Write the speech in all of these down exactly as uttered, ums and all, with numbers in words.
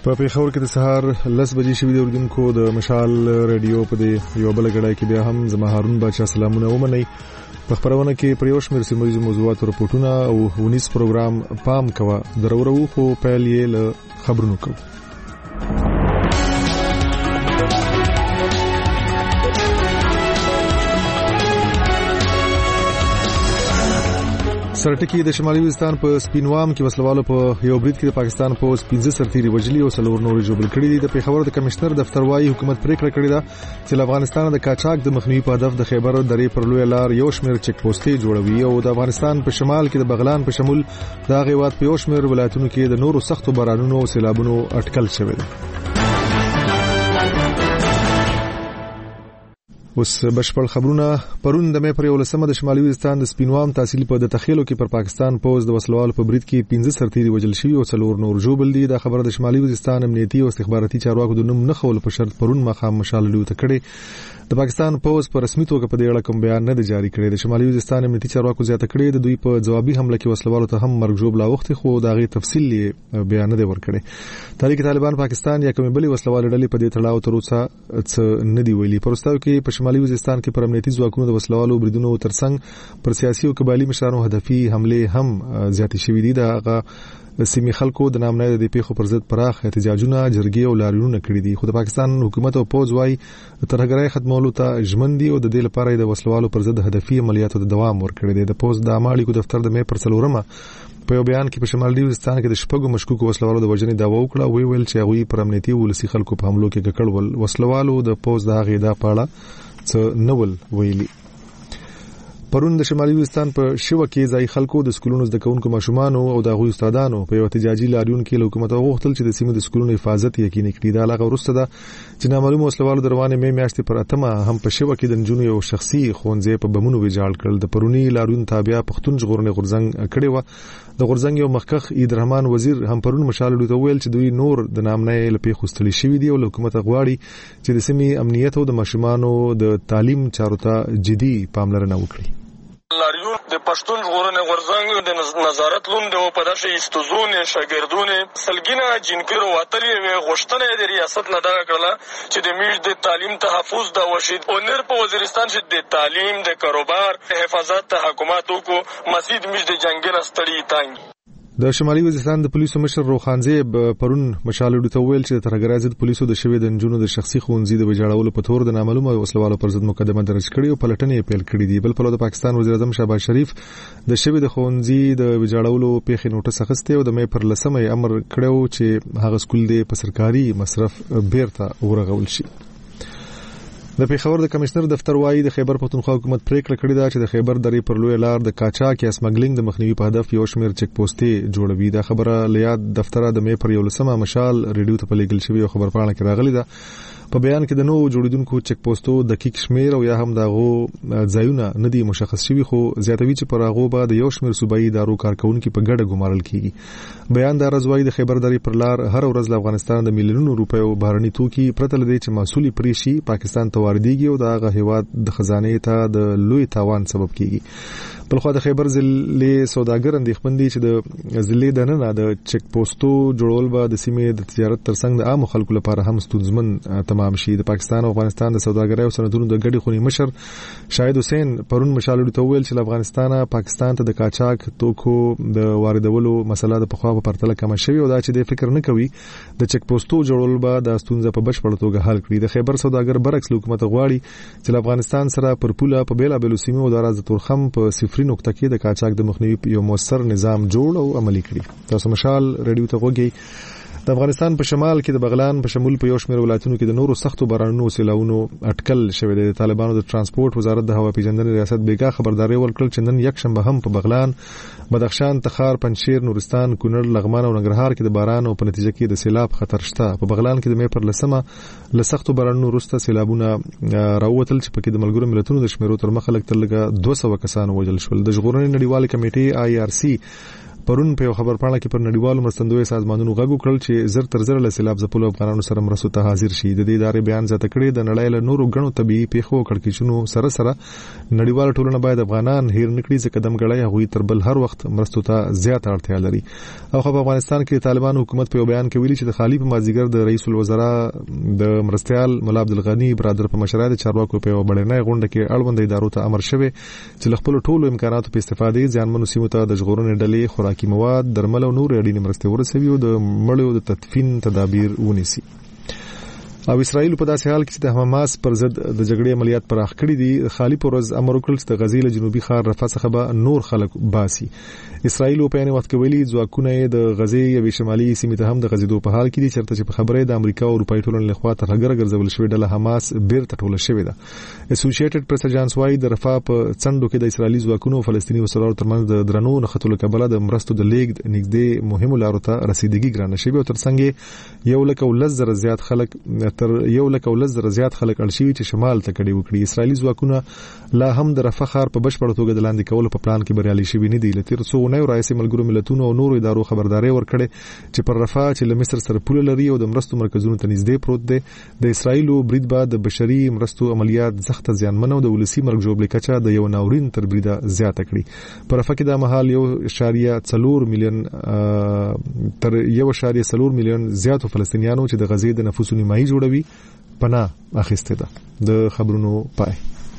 په پیښور کې د سهار لس بجې شوې د اردوونکو د مشال رادیو په دې یو بل غړای کې بیا هم زما هارون بچا سلامونه ومني. په خبرونه کې پر یو شمېر سیمه موضوعات رپورټونه او ونیس پروګرام پام کوه درورو خو پیل یې له خبرونو کوو. سرټکی د شمالي وزستان په سپینوام کې وسلوالو په یو برید کې د پاکستان پوز پنځه سرتیري وجلي او څلور نور جوړ کړي دي. د پیښور د کمشنر دفتر وايي حکومت پریکړه کړې ده چې افغانستان د کاچاک د مخنیوي په هدف د خیبر درې پر لوی لار یو شمېر چک پوسټي جوړوي او د افغانستان په شمال کې د بغلان په شمول د غیوات په یو شمېر ولایتونو کې د نورو سختو بارانونو او سیلابونو اټکل شوی دی. اوس بشپړ خبرونه. پرون د مې پر ولسمه د شمالي وزستان د سپینوام تحصیل په د تخیلو کې پر پاکستان پوز د وسلوالو په برید کې پنځه سرتیري وجل شوي او څلور نور جوړ دي. دا خبره د شمالي وزستان امنیتي او استخباراتي چارواکو د نوم نه خول په شرط پرون مخام مشال لوي ته کړي. د پاکستان پوز په رسمي توګه په دې اړه کوم بیان نه دی جاری کړی. د شمالي وزستان امنیتي چارواکو زیاته کړي د دوی په جوابي حمله کې وسلوالو ته هم مرګ جوړ لا وخت خو دا غي تفصیل بیان نه دی ورکړي. تحریک طالبان پاکستان یا کومې بلې وسلوالو ډلې په دې تړاو تر اوسه څه نه دی ویلي. پرستاو کې په شمالي وزستان کې پر امنیتي ځواکونو د وسلوالو بریدونو ترڅنګ پر سیاسي او قبایلی مشرانو هدفي حمله هم زیاتې شوې دي. دا هغه سیمې خلکو د نامنه د پیښو پر ضد پراخ احتجاجونه جرګې او لاریونونه کړي دي. خو د پاکستان حکومت او پوز وايي ترهګرۍ ختمولو ته ژمن دي او د دې لپاره د وسلوالو پر ضد هدفي عملیاتو د دوام ورکړي دي. د پوز د عملیاتو دفتر د مې پر څلورمه په یو بیان کې په شمالي وزستان کې د شپږو مشکوکو وسلوالو د وژنې دعوا وکړه. وی ویل چې هغوی پر امنیتي ولسی خلکو په حملو کې ککړ ول. وسلوالو د پوز د هغې دا پاړه څه نول ویلي. پرون د شمالي وزستان په شوه کې ځای خلکو د سکولونو زده کوونکو ماشومان او د غوي استادانو په یو احتجاجي لاریون کې حکومت غوښتل چې د سیمې د سکولونو حفاظت یقیني کړي. دا لغه ورسته ده چې نامعلوم وسلوالو د روانې مې میاشتې پر اتمه هم په شوه کې د نجونو یو شخصي خونځې په بمونو ویجاړ کړل. د پرونی لاریون تابع پښتون ژغورنې غورځنګ کړي و. د غورځنګ یو مخکخ عید الرحمن وزیر هم پرون مشال لوي ته ویل چې دوی نور د نامنه لپاره خوستلې شوې دي او حکومت غواړي چې د سیمې امنیت او د ماشومانو د تعلیم چارو ته جدي پاملرنه وکړي. لاریون د پښتون ژغورنې غورځنګ د نظارت لوند او په داسې استوزونه شاګردونه سلګینه جنکرو واتلې غوښتنه د ریاست نه دا کړله چې د میش د تعلیم تحفظ دا وشید او نر په وزیرستان چې د تعلیم د کاروبار حفاظت حکومتو کو مسجد میش د جنگل استړی تانګ. د شمالي وزیرستان د پولیسو مشر روخانزیب پرون مشالو ته ویل چې د ترهګرۍ ضد پولیسو د شوی د نجونو د شخصي خونځي د وجاړولو په تور د نامعلومه وسلوالو پر ضد مقدمه درج کړې او پلټنې پیل کړې دي. بل په لور د پاکستان وزیر اعظم شهباز شریف د شوی د خونځي د وجاړولو پیښې نوټس اخیسته او د مې پر لسمه امر کړو چې هغه سکول دی په سرکاري مصرف بیرته ورغول شي. د پیښور د کمشنر دفتر وايي د خیبر پښتونخوا حکومت پریکړه کړې ده چې د خیبر درې پر لوی لار د کاچاک یا سمګلینګ د مخنیوي په هدف یو شمېر چک پوسټي جوړوي. دا خبره لیاد دفتر د مې پر یولسمه مشال ریډیو ته پلیګل شوی او خبر پاڼه کې راغلی ده. په بیان کې د نو جوړیدونکو چک پوسټو دقیق شمیر او یا هم دغه ځایونه نه دي مشخص شوی خو زیاتوي چې پر هغه بعد یو شمیر صوبایي ادارو کارکونکو په ګډه ګمارل کیږي. بیان دار زوی د خیبر درې پر لار هر ورځ له افغانستان د میلیونونو روپیو بهرني توکي پرته لدی چې مسولي پریشي پاکستان ته واردېږي او دغه هیواد د خزانه ته د لوی تاوان سبب کیږي. بلخو د خیبر ضلع سوداګر اندېښمن دي چې د ضلع د نه د چک پوسټو جوړول به د سیمې د تجارت ترڅنګ د عام خلکو لپاره هم ستونزمن تمام شي. د پاکستان او افغانستان د سوداګرۍ او صنعتونو د ګډي خونی مشر شاهد حسین پرون مشالو ته ویل چې افغانستان پاکستان ته د کاچاک توکو د واردولو مسله د پخوا په پرتله کم شوی او دا چې د فکر نه کوي د چک پوسټو جوړول به د ستونزې په بشپړ توګه حل کړي. د خیبر سوداګر برعکس حکومت غواړي چې افغانستان سره پر پوله په بیلا بیلو سیمو او د راز تورخم په صفري نقطه کې د کاچاک د مخنیوي یو موثر نظام جوړ او عملي کړي. تاسو مشال ریډیو ته وګورئ. د افغانستان په شمال کې د بغلان په شمول په یو شمېر ولایتونو کې د نورو سختو بارانونو سیلاونو اټکل شوی دی. د طالبانو د ترانسپورت وزارت د هوا پیژندنې ریاست بیګا خبرداري ورکړل چې نن یک شنبه هم په بغلان، بدخشان، تخار، پنجشیر، نورستان، کونړ، لغمان او ننګرهار کې د باران او په نتیجه کې د سیلاب خطر شته. په بغلان کې د مې پر لسمه له سختو بارانونو وروسته سیلابونه راووتل چې پکې د ملګرو ملتونو د شمیرو تر مخه لږ تر لږه دوه سوه کسان وژل شول. د ژغورنې نړیوالې کمیټې آی آر سی پرون په خبر پاڼه کې پر نړیوالو مرستندوی سازمانونو غږ وکړل چې زر تر زر له سیلاب ځپلو افغانانو سره مرستو ته حاضر شي. د دې ادارې بیان زیاته کړې د نړۍ له نورو غنو طبيعي پیښو کړکېچونو سره سره نړیواله ټولنه باید افغانان هیر نکړي چې قدم غړي هغوی تر بل هر وخت مرستو ته زیات اړتیا لري. او خو په افغانستان کې طالبان حکومت په بیان کې ویلي چې د خالی په مازیګر د رئیس الوزرا د مرستيال مولا عبدالغنی برادر په مشرۍ د چارواکو په وړاندې غونډه کې اړوند ادارو ته امر شوی چې خپل ټولو امکاناتو په استفادې ځانمنو سیمو ته د ژغورنې ډلې خوراکي مواد درمل او نور اړینې مرستې ورسوي او د مړو د تدفین تدابیر ونیسي. او اسرائیل په داسې حال کې چې د حماس پر ضد د جګړې عملیات پراخ کړي دي خالی پروز امر وکړ چې د غزې له جنوبي ښار رفح څخه به نور خلک باسي. اسرائیل په یوه وخت کې ویلي ځواکونه د غزې یوې شمالي سیمې ته هم د غزېدو په حال کې دي چېرته چې په خبره د امریکا او اروپایي ټولنې لخوا تر هغه ګرځول شوې ډله حماس بیرته ټوله شوې ده. اسوسییټډ پریس اژانس وايي د رفح په څنډو کې د اسرائیلي ځواکونو او فلسطیني وسلوالو ترمنځ د درنو نښتو له کبله د مرستو د لیږد نږدې مهمو لارو ته رسیدګي ګرانه شوې او ترڅنګ یو لک او لس زره زیات خلک تر یو لک او لس زره زیات خلک اړ شوي چې شمال ته کډې وکړي. اسرائیلي ځواکونه لا هم د رفح ښار په بشپړه توګه د لاندې کولو په پلان کې بریالي شوي نه دي. له تېرو څو اونیو راهیسې ملګرو ملتونو او نورو ادارو خبرداري ورکړې چې پر رفح چې له مصر سره پوله لري او د مرستو مرکزونو ته نږدې پروت دی د اسرائیلو برید به د بشري مرستو عملیات سخت زیانمن او د ولسی مرګ جوړ کچا د یو ناورین تر بریده زیاته کړي. پر رفح کې د مهال یو اشاریه څلور میلیون تر یو اشاریه څلور میلیون زیاتو فلسطینیانو چې د غزې د نفوسو نیمایي جوړوي پناه اخیسته ده. د خبرونو پای.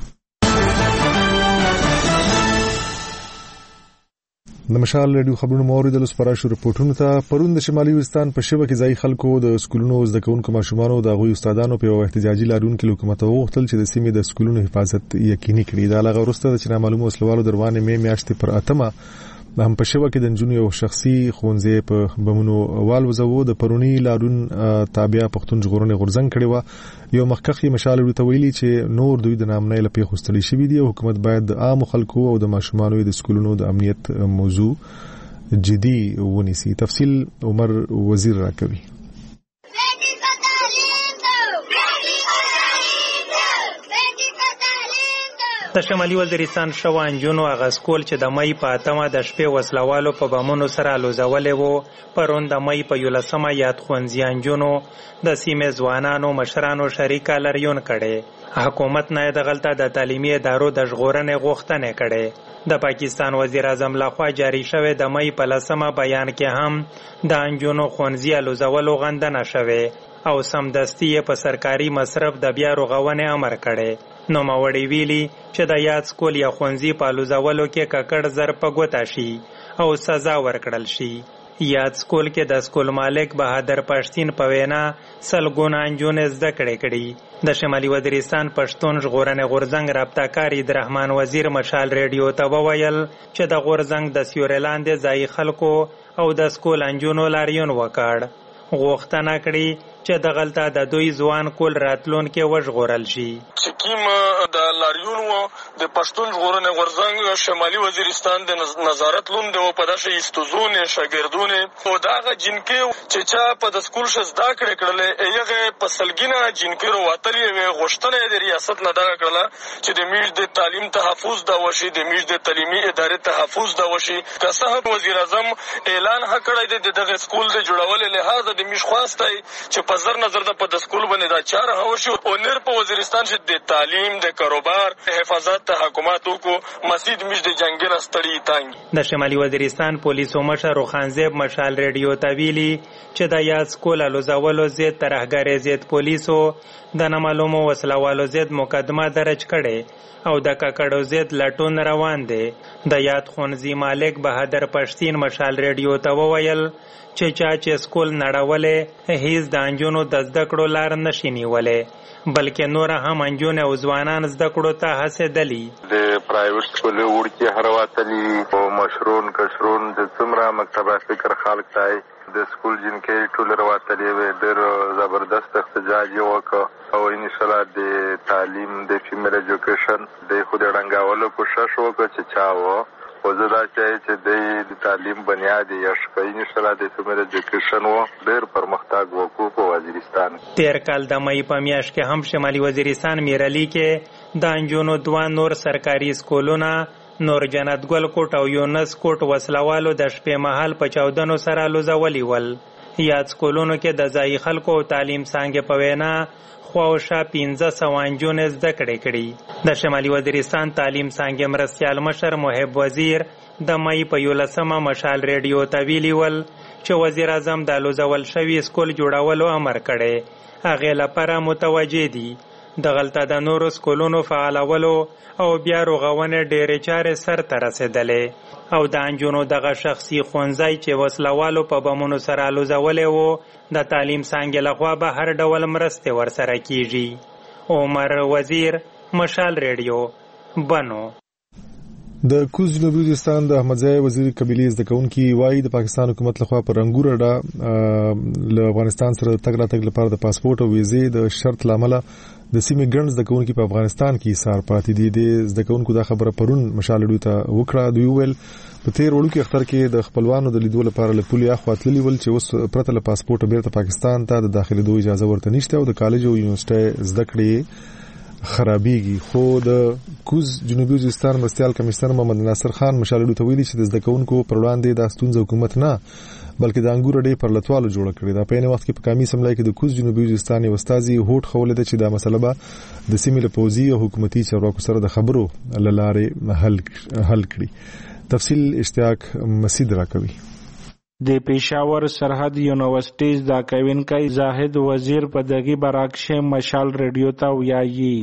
د مشال رادیو خبرونو موریدل سپارښت رپورټونو ته پرون د شمالي وزستان په شوه کې ځای خلکو د سکولونو زده کوونکو ماشومانو د غوي استادانو په احتجاجي لارون کې حکومت وغوښتل چې د سیمې د سکولونو حفاظت یقیني کړي. دا لغه ورسته چې نامعلومه وسلوالو دروانه مې میاشتې پر اتمه هم په شوه کې د نجونو یو شخصي ښوونځی په بمونو والوزو د پرونی لارون تابع پښتون ژغورنې غورځنګ کړي و. یو مخکخي مشال ورته ویلي چې نور دوی د نامنۍ لپاره خوستړي شوی دی او حکومت باید د عام خلکو او د ماشومانو د سکولونو د امنیت موضوع جدي ونیسي. تفصیل عمر وزیر راکوي. د شمالي وزیرستان شوه انجونو هغه سکول چې د مای په اتمه د شپې وسلوالو په بمونو سره الوزولې وو پرون د مای په یولسمه یاد ښوونځي انجونو د سیمې ځوانانو مشرانو شریکه لاریون کړي. حکومت نه دغلته د تعلیمي ادارو د ژغورنې غوښتنه کړي. د پاکستان وزیر اعظم لخوا جاری شوه د مای په لسمه بیان کې هم د انجونو ښوونځي الوزولو غندنه شوه او سمدستي په سرکاري مصرف د بیا رغونې امر کړي. نو ماوړی ویلي چې د یاد سکول یا ښوونځي په الوزولو کې ککړ زر په ګوته شي او سزا ورکړل شي. یاد سکول کې د سکول مالک بهادر پښتین په وینا سلګونه انجونې زده کړې کړي. د شمالي وزیرستان پښتون ژغورنې غورځنګ رابطه کار عبدالرحمن وزیر مشال ریډیو ته وویل چې د غورځنګ د سیوري لاندې ځای خلکو او د سکول انجونو لاریون وکړ. غوښتنه کړي چې دغلته د دوی ځوان کول راتلون کې وژغورل شي. چې کیم د لاریون و د پښتون ژغورنې غورځنګ شمالي وزیرستان د نظارت لوند و په داسې استوزونې شاګردونې او دغه جنکې چې چا په د سکول ش زده کړې کړلې هغه په سلګینه جنکې وروتلې وې غوښتنه د ریاست نه دغه کړله چې د میش د تعلیم تحفظ دا وشي د میش د تعلیمي ادارې تحفظ دا وشي. که څه هم وزیر اعظم اعلان کړی دی دغه سکول د جوړولو لحاظ د میش خواسته چې په زر نظر د په د سکول باندې دا چاره هوشي او نر په وزیرستان چې د تعلیم د کاروبار حفاظت ته حکومت وکړو مسجد میش د جنگل استړي تانګ. د شمالي وزیرستان پولیسو مشر روخانزیب مشال ریډیو ته ویلي چې د یاد سکول الوزولو ضد ترهګرۍ ضد پولیسو د نامعلومو وسلوالو ضد مقدمه درج کړي او د ککړو ضد لټون روان دی. د یاد ښوونځي مالک بهادر پښتین مشال ریډیو ته وویل چې چا چې سکول نړولې هیڅ د انجونو د زده کړو لار نشي نیولې بلکې نور هم انجونې او ځوانان زده کړو ته هڅېدلي. د پرایویټ سکول وړکي هرواتلي او مشرون کشرون د څومره مکتبه فکر خلک ته د سکول جنکې ټول ورواتلي وې ډېر زبردست احتجاج یې وکړ او ان شاء الله د تعلیم د فیمیل ایجوکیشن د خو د ړنګولو کوشش وکړ چې چا و او زه دا چې د تعلیم بنیاد یې اشکای ان شاء الله د فیمیل ایجوکیشن و ډېر پرمختګ وکړو په وزیرستان. تیر کال د مې په میاشت کې هم شمالي وزیرستان میرعلي کې د انجونو دوه نور سرکاري سکولونه نور جنت ګل کوټ او یونس کوټ وسلوالو د شپې مهال په چاودنو سره لوزولي ول. یاد سکولونو کې د ځایي خلکو او تعلیم څانګې په وینا خواوشا پنځه سوه نجونې زده کړې کړي. د شمالي وزیرستان تعلیم څانګې مرستیال مشر محب وزیر د مئی په یولسمه مشال ریډیو ته ویلي ول چې وزیر اعظم د لوزول شوي سکول جوړولو امر کړی. هغې لپاره متوجه دي دغلته د نورو سکولونو فعالولو او بیا رغونې ډېرې چارې سرته رسېدلې او د نجونو دغه شخصي ښوونځی چې وسلوالو په بمونو سره الوزولی و د تعلیم څانګې لخوا به هر ډول مرستې ورسره کیږي. عمر وزیر، مشال ریډیو، بنو. د کوز جنوبي وزیرستان د احمدزی وزیر قبیلې زده کوونکي وایي د پاکستان حکومت لخوا پر انګور اډه له افغانستان سره تګ راتګ لپاره د پاسپورت او ویزې د شرط لامل د سیمې ګڼ زده کوونکي په افغانستان کې ایثار پاتې دي. د زده کوونکو دا خبره پرون مشال ریډیو ته وکړه. دوی ویل په تیر وړوکي اختر کې د خپلوانو د لیدو لپاره له پولې اخوا تللي ول چې اوس پرته له پاسپورت بیرته پاکستان ته د داخلېدو اجازه ورته نشته او د کالج او یونیورسيټي زده کړې خرابېږي. خو د کوز جنوبي وزیرستان مرستیال کمشنر محمد ناصر خان مشال ریډیو ته ویلي چې د زده کوونکو پر وړاندې د ستونزه حکومت نه بلکې د انګور اډې پر لټوالو جوړه کړې ده. په یوه وخت کې په قومي اسمبلی کې د کوز جنوبي وزیرستان یو استازي هوټ خولې ده چې دا مسله به د سیمې له پوځي او حکومتي چارواکو سره د خبرو له لارې حل حل کړي. تفصیل اشتیاق مسید راکوي. د پیښور سرحد یونیورسيټي زده کوونکی زاهد وزیر په دغه برعکس مشال ریډیو ته ویایي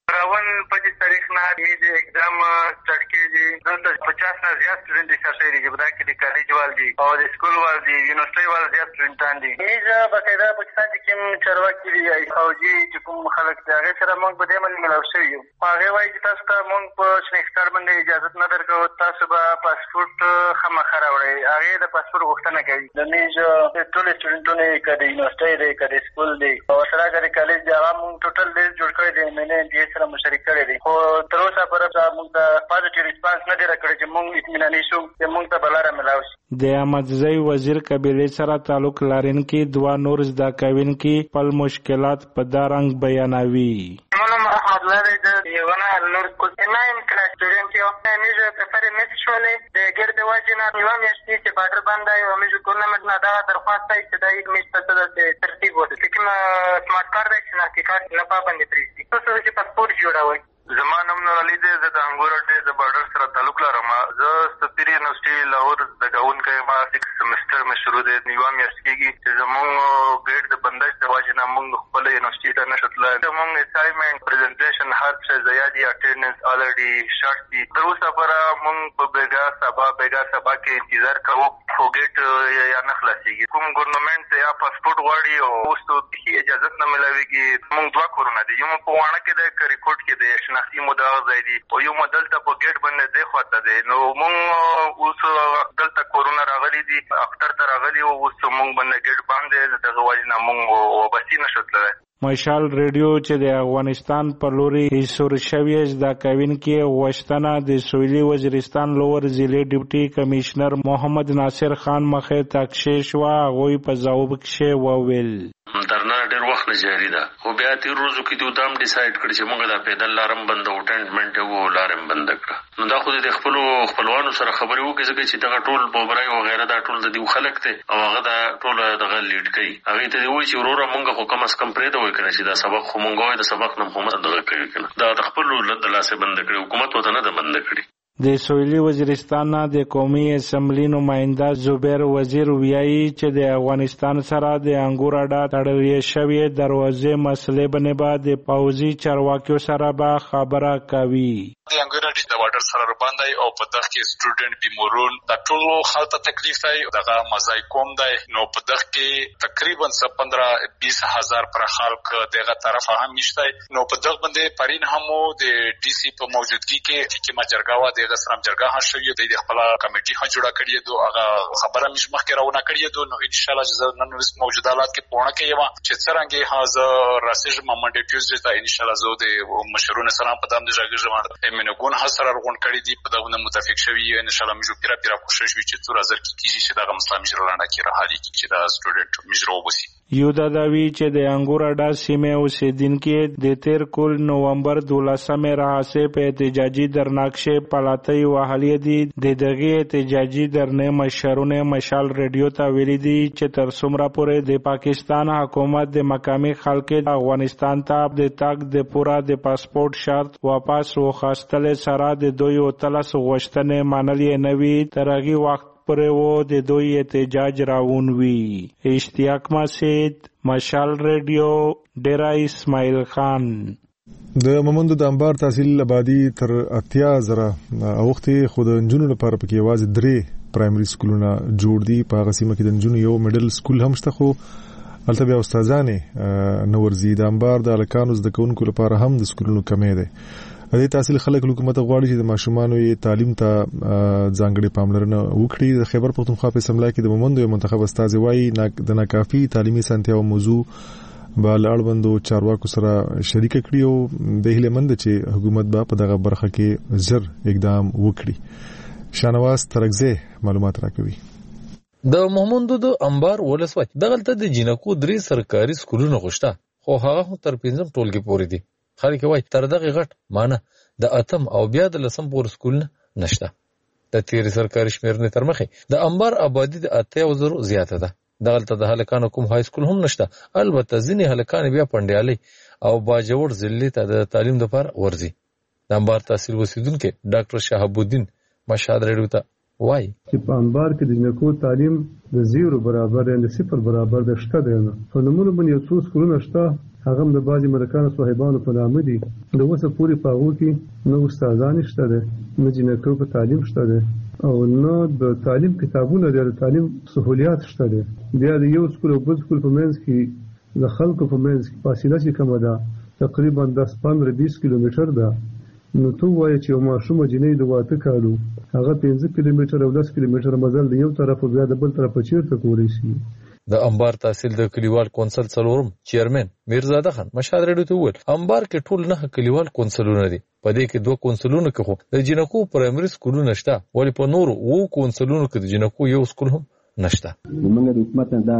exam start कीजिए दस पचास ना ज्यादा स्टूडेंट इकट्ठे रहिए बता के दी कॉलेज वाले दी और स्कूल वाले दी यूनिवर्सिटी वाले ज्यादा स्टूडेंट आंदी नीज बकायदा पाकिस्तान की किम चरवा की दी फौजी जुकुम खलक जागे सर मंग बदे मन मिलावसे यो आगे वाई जितास का मंग पर स्नेक्स्टार बंदे इजाजत न दर को तासबा पासपोर्ट खमा खरावड़े आगे द पासपोर्ट वक्ता न गई नीज टोटल स्टूडेंटों ने कदे यूनिवर्सिटी दे कदे स्कूल दे और सरा कदे कॉलेज जावा मंग टोटल दे जुड़ कर दे मैंने ये सरा मुशरिक करे दे और तरोसा पर موږ د پازټیو ریسپانس نه دی راکړی چې موږ اطمیناني شو چې موږ ته بلاره ملاوي. د احمدزی وزیر قبیلې سره تعلق لرونکي دوه نور زده کوونکي خپل مشکلات په دا رنګ بیانوي. منم احمد لري د یونا نور کوڅنایم کلاس سټوډنټ یو میجر سفر میس شولې د ګرد واجینا یو میاشتې چې باډر باندې یو میجر ټورنمنت نه دا درخواست دی چې دا یک میش ته د ترتیب وته لیکن سمارټ کارت دی چې نه کې نه پابندي پریږدي تاسو چې پاسپورت جوړوي. زما نوم نور علي دی. زه د انګور اډې د بارډر سره تعلق لرم. زه سفیر یونیورسيټي لاهور د کوونکی ما سکس سمستر مې شروع دی. یوه میاشت کېږي چې زموږ ګیټ د بندش د وجې نه موږ خپله یونیورسيټي ته نشو تللی. زموږ اسایمنټ پریزنټیشن هر څه زیادي اټینډنس الریډي شارټ دي. تر اوسه پوره موږ په بیګا سبا بیګا سبا کې انتظار کوو خو ګیټ یا نه خلاصېږي. کوم ګورنمنټ یا پاسپورټ غواړي او اوس ته بېخي اجازت نه میلاوېږي. موږ دوه کورونه دي، یو په واڼه کې دی که ریکورډ کې دی شناختي مدعا ځای دي او یو دلته په ګیټ باندې دی خواته دی. نو موږ اوس دلته کورونه راغلي دي اختر ته راغلي او اوس موږ باندې ګیټ باندې دغه وجې نه موږ وابستي نشو تللی. مشال ریډیو چې د افغانستان پر لوري ایسور شوی زده کوونکي غوښتنه د سویلي وزیرستان لوور ضلع ډیپټي کمشنر محمد ناصر خان مخې ته کښې شوه. هغوی په ځواب کښې وویل درنه ډېر وخت نه جاري ده خو بیا تېر ورځو کې دوی دا هم ډیسایډ کړي چې موږ دا پیدل لارم بنده و ټینټمنټ یې و لارم بنده کړه. نو دا خو د خپلو خپلوانو سره خبرې وکړي ځکه چې دغه ټول بوبرای وغیره دا ټول د دوی خلک دی او هغه دا ټول دغه لیډ کوي. هغې ته دې وایي چې وروره موږ خو کم از کم پرېږده وایي که نه چې دا سبق خو موږ وایي د سبق نه خو دغه کوي که نه دا د خپلو د لاسه بنده کړي حکومت ورته نه ده بنده کړي. د سویلي وزیرستان نه د قومي اسمبلی نماینده زبیر وزیر ویایي چې د افغانستان سره د انګور اډه تړلې شوې دروازې مسلې باندې به د پوځي چارواکیو سره به خبره کوي. د انګور اډې د واټر سره رباندای او په دغه کې سټوډنټ بیمورون د ټولو خلکو تکلیف دی دغه مزای کوم دی. نو په دغه کې تقریبا پندرہ بیس هزار پر خلک دغه طرف هم نشته. نو په دغه باندې پرین هم د ډي سي په موجودګي کې چې ماجرګاوا د سلام جرګه هم شوې د خپل کمیټي هم جوړه کړې دو هغه خبره مش مخکې راونه کړې دو. نو ان شاء الله چې نن موجوده حالات کې پونه کې یم چې څنګه هاذا راسج منډه ټیوزډے ته ان شاء الله زه د مشرونو سره په دام د ژغ ژمه امنګون حسره رغون کړی دي په دغه متفق شوی ان شاء الله موږ پیرا پیرا کوشش وکړو چې تر ازر کې کیږي چې دغه مسله مجر لاندې کې راحالي کې چې دا سټوډنټ مجر وبسي. یو دا داوی چې د انګور اډا سیمه اوسیدونکو د تیر کول نومبر دولسمه راهسه په احتجاجي درناکشه پلاتی وهلې دي. د دغه احتجاجي درنه مشرونه مشال ریډیو ته ویلي دي چې تر څومره پورې د پاکستان حکومت د مقامی خلک افغانستان ته د تاګ د پورا د پاسپورت شرط واپس وخاستل سره د دوی او تلس غوښتنې منلې نوي ترغي وخت پر و د دوی احتجاج راونوي. اشتیاق مسید، مشال ریډیو، ډیرا اسماعیل خان. د مومندو د انبار تحصیل آبادی تر اتیا زره اوختې خود انجونو لپاره پکې یوازې درې پرایمري سکولونه جوړ دي. په هغه سیمه کې د انجونو یو میډل سکول هم شته، خو هلته بیا استادانې نه ورځي. د انبار د هلکانو زده کوونکو لپاره هم د سکولونو کمی دی. د تحصیل خلک حکومت غواړي چې د ماشومانو یې تعلیم ته ځانګړې پاملرنه وکړي. د خیبر پختونخوا په اسمبلی کې د مومندو یو منتخب استاد وایي د ناکافي تعلیمي سنتیاو موضوع به له اړوندو چارواکو سره شریک کړي او د هیله مند چې حکومت به په دغه برخه کې زر اقدام وکړي. شانواز ترکزه معلومات راکوي. د مومندو د انبار ولسوالۍ دغلته د جنکو درې سرکاري سکولونه غوښته، خو هغه هم تر پنځم ټولګي پورې دي. خلک وایي تر دغه غټ معنی د اتم او بیا د لسم پورې سکولونه نشته. د تیری سرکاري شمیرنې تر مخې د انبار آبادی د اتیا وزرو زیاته ده. دغلته د هلکانو کوم های سکول هم نشته. البته ځینې هلکان بیا پنډیالي او باجوړ ضلعې ته د تعلیم لپاره ورځي. د انبار تحصیل اوسیدونکي ډاکټر شهاب الدین مشهد ریډیو ته وایي چې په انبار کې د جنکو تعلیم د زیرو برابر یا د صفر برابر د شته دی. په نومونو باندې یو څو سکولونه شته، هغه د بعضې مرکانو صاحبانو په نامه دي. د اوسه پورې په هغو کې نه استادان شته دی، نه جنکو په تعلیم شته دی، او نه د تعلیم کتابونه دی، د تعلیم سهولیات شته دی. بیا د یو سکول او بل سکول په منځ کې د خلکو په منځ کې فاصله چې کومه ده تقریبا دس پندره بیس کیلومتر ده. نو تو وایي چې یو ماشوم جنۍ د واته کالو هغه پنځه کیلومتر او لس کیلومتر مزل د یو طرف او بیا د بل طرف چیرته کولی شي. د انبار تحصیل د کلیوال کونسل څلورم چیرمن میرزاده خان مشهد ریډیو ته وویل انبار کې ټول نه کلیوال کونسلونه دي. په دې کې دوه کونسلونه کې خو د جنکو پرایمري سکولونه شته، ولی په نورو وو کونسلونو کې د جنکو یو سکول هم نشته. موږ د حکومت نه دا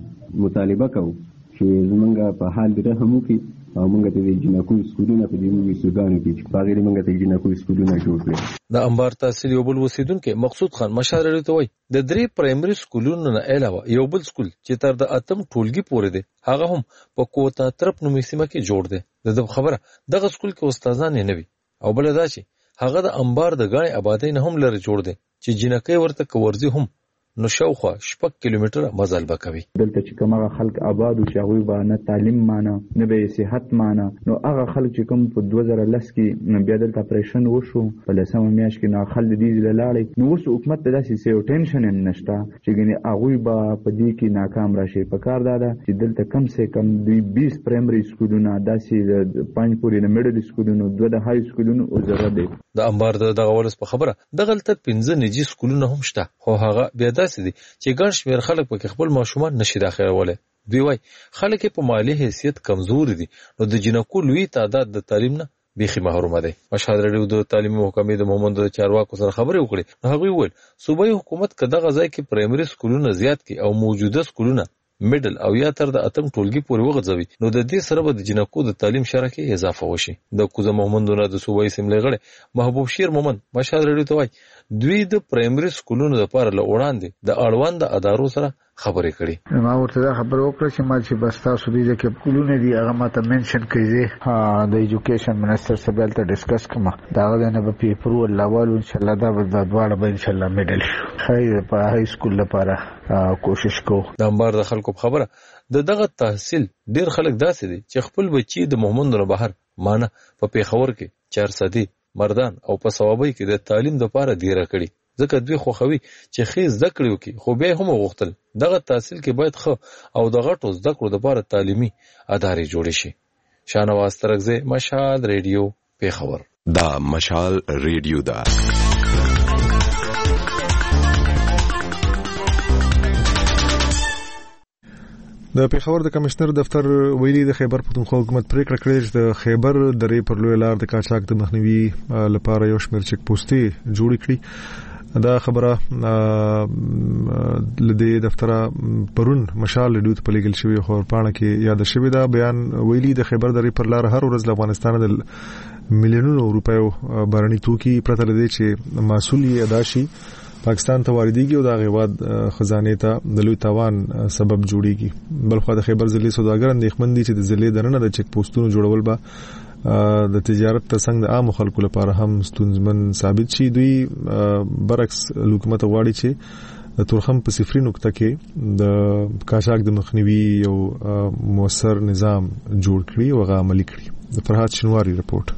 مطالبه کوو چې زمونږ په حال د رحم وکړي او موږ ته د جنکو سکولونه په دې وسوګانو کې چې په هغې موږ ته جنکو سکولونه جوړ کړي. د انبار تحصیل یو بل اوسیدونکی مقصود خان مشهد ریډیو ته وایي د درې پرایمري سکولونو نه علاوه یو بل سکول چې تر د اتم ټولګي پورې دی هغه هم په کوتا طرف نومي سیمه کې جوړ دی. د دغه خبره دغه سکول کې استادان یې نه وي، او بل دا چې هغه د انبار د غاڼې آبادۍ نه هم لرې جوړ دی چې جنکۍ ورته که ورځي هم نو شاوخوا شپږ کیلومتره مزل به کوي. دلته چې کوم هغه خلک آباد او چې هغوی به نه تعلیم مانه نه به صحت مانه، نو هغه خلک چې کوم په دوه زره لس کې بیا دلته اپریشن وشو په لسمه میاشت کې، نو خلک د دې له لاړې نو اوس حکومت ته داسې یو ټینشن هم نشته چې ګنې هغوی به په دې کې ناکام راشي. په کار دا ده چې دلته کم سه کم دوی بیس پرایمري سکولونه داسې د پنځ پورې د میډل سکولونو دوه د های سکولونو او زره دی. د انبار د دغه ولس په خبره دغلته پنځه نجي سکولونه هم شته، خو هغه بیا داسې دي چې ګڼ شمېر خلک پکې خپل ماشومان نشي داخلولی. دوی وایي خلک یې په مالي حیثیت کمزوري دي، نو د جنکو لوی تعداد د تعلیم نه بیخي محرومه دی. مشهد ریډیو د تعلیمي محکمې د مومندو د چارواکو سره خبرې وکړې، نو هغوی وویل صوبایي حکومت که دغه ځای کې پرایمري سکولونه زیات کړي او موجوده سکولونه میډل او یا تر د اتم ټولګي پورې وغځوي، نو د دې سره به د جنکو د تعلیم شرح کې اضافه وشي. د کوزه مومندو نه د صوبایي اسمبلۍ غړی محبوب شیر مومند مشهد ریډیو ته وایي دوی د پرایمري سکولونو لپاره له وړاندې د اړوند ادارو سره خبرې کړي. ما ورته دا خبره وکړه چې ما چې بس تاسو دې کې سکولونه دي هغه ماته منشن کړئ، ها د ایجوکیشن منسٹر سره بل ته ډیسکس کوم، دا غو نه به پیپر ولول ان شاء الله دا به دواړه به ان شاء الله میډل خیر په های سکول لپاره کوشش کو. د انبار د خلکو په خبره د دغه تحصیل ډیر خلک داسې دي چې خپل بچي د مومندو نه بهر مانه په پیښور کې چارسدي مردان او په صوابۍ کې د تعلیم لپاره دیره کړي، ځکه دوی خوښوي چې ښې زده کړې وکړي، خو بیا هم وغوښتل دغه تحصیل کې باید ښه او د غټو زده کړو لپاره تعلیمي ادارې جوړې شي. شانواز ترکزی مشهد ریډیو پیښور. دا مشال ریډیو ده. د پیښور د کمشنر دفتر ویلي د خیبر پښتونخوا حکومت پریکړه کړې چې د خیبر درې پر لوی لار د قاچاق د مخنیوي لپاره یو شمېر چک پوسټې جوړ کړي. دا خبره لدې دفتر پرون مشال ډیوت په لګل شوی خو پاڼه کې یاد شوی دا بیان ویلي د خیبر درې پر لار هر ورځ له افغانستان د میلیونونو روپیو بارني توکي پرته لدې چې محصول یې ادا شي پاکستان ته واردېږي او دا غیواد خزانه ته د لوی تاوان سبب جوړيږي. بلخو د خیبر ضلع سوداګر اندېښمن دي چې د ضلع درنه د چک پوسټونو جوړول به د تجارت ترڅنګ د عام خلکو لپاره هم ستونزمن ثابت شي. دوی برعکس حکومت غواړي چې د تورخم په صفري نقطه کې د قاچاق د مخنیوي یو موثر نظام جوړ کړي او غا عملي کړي. د فرحات شنواری رپورټ.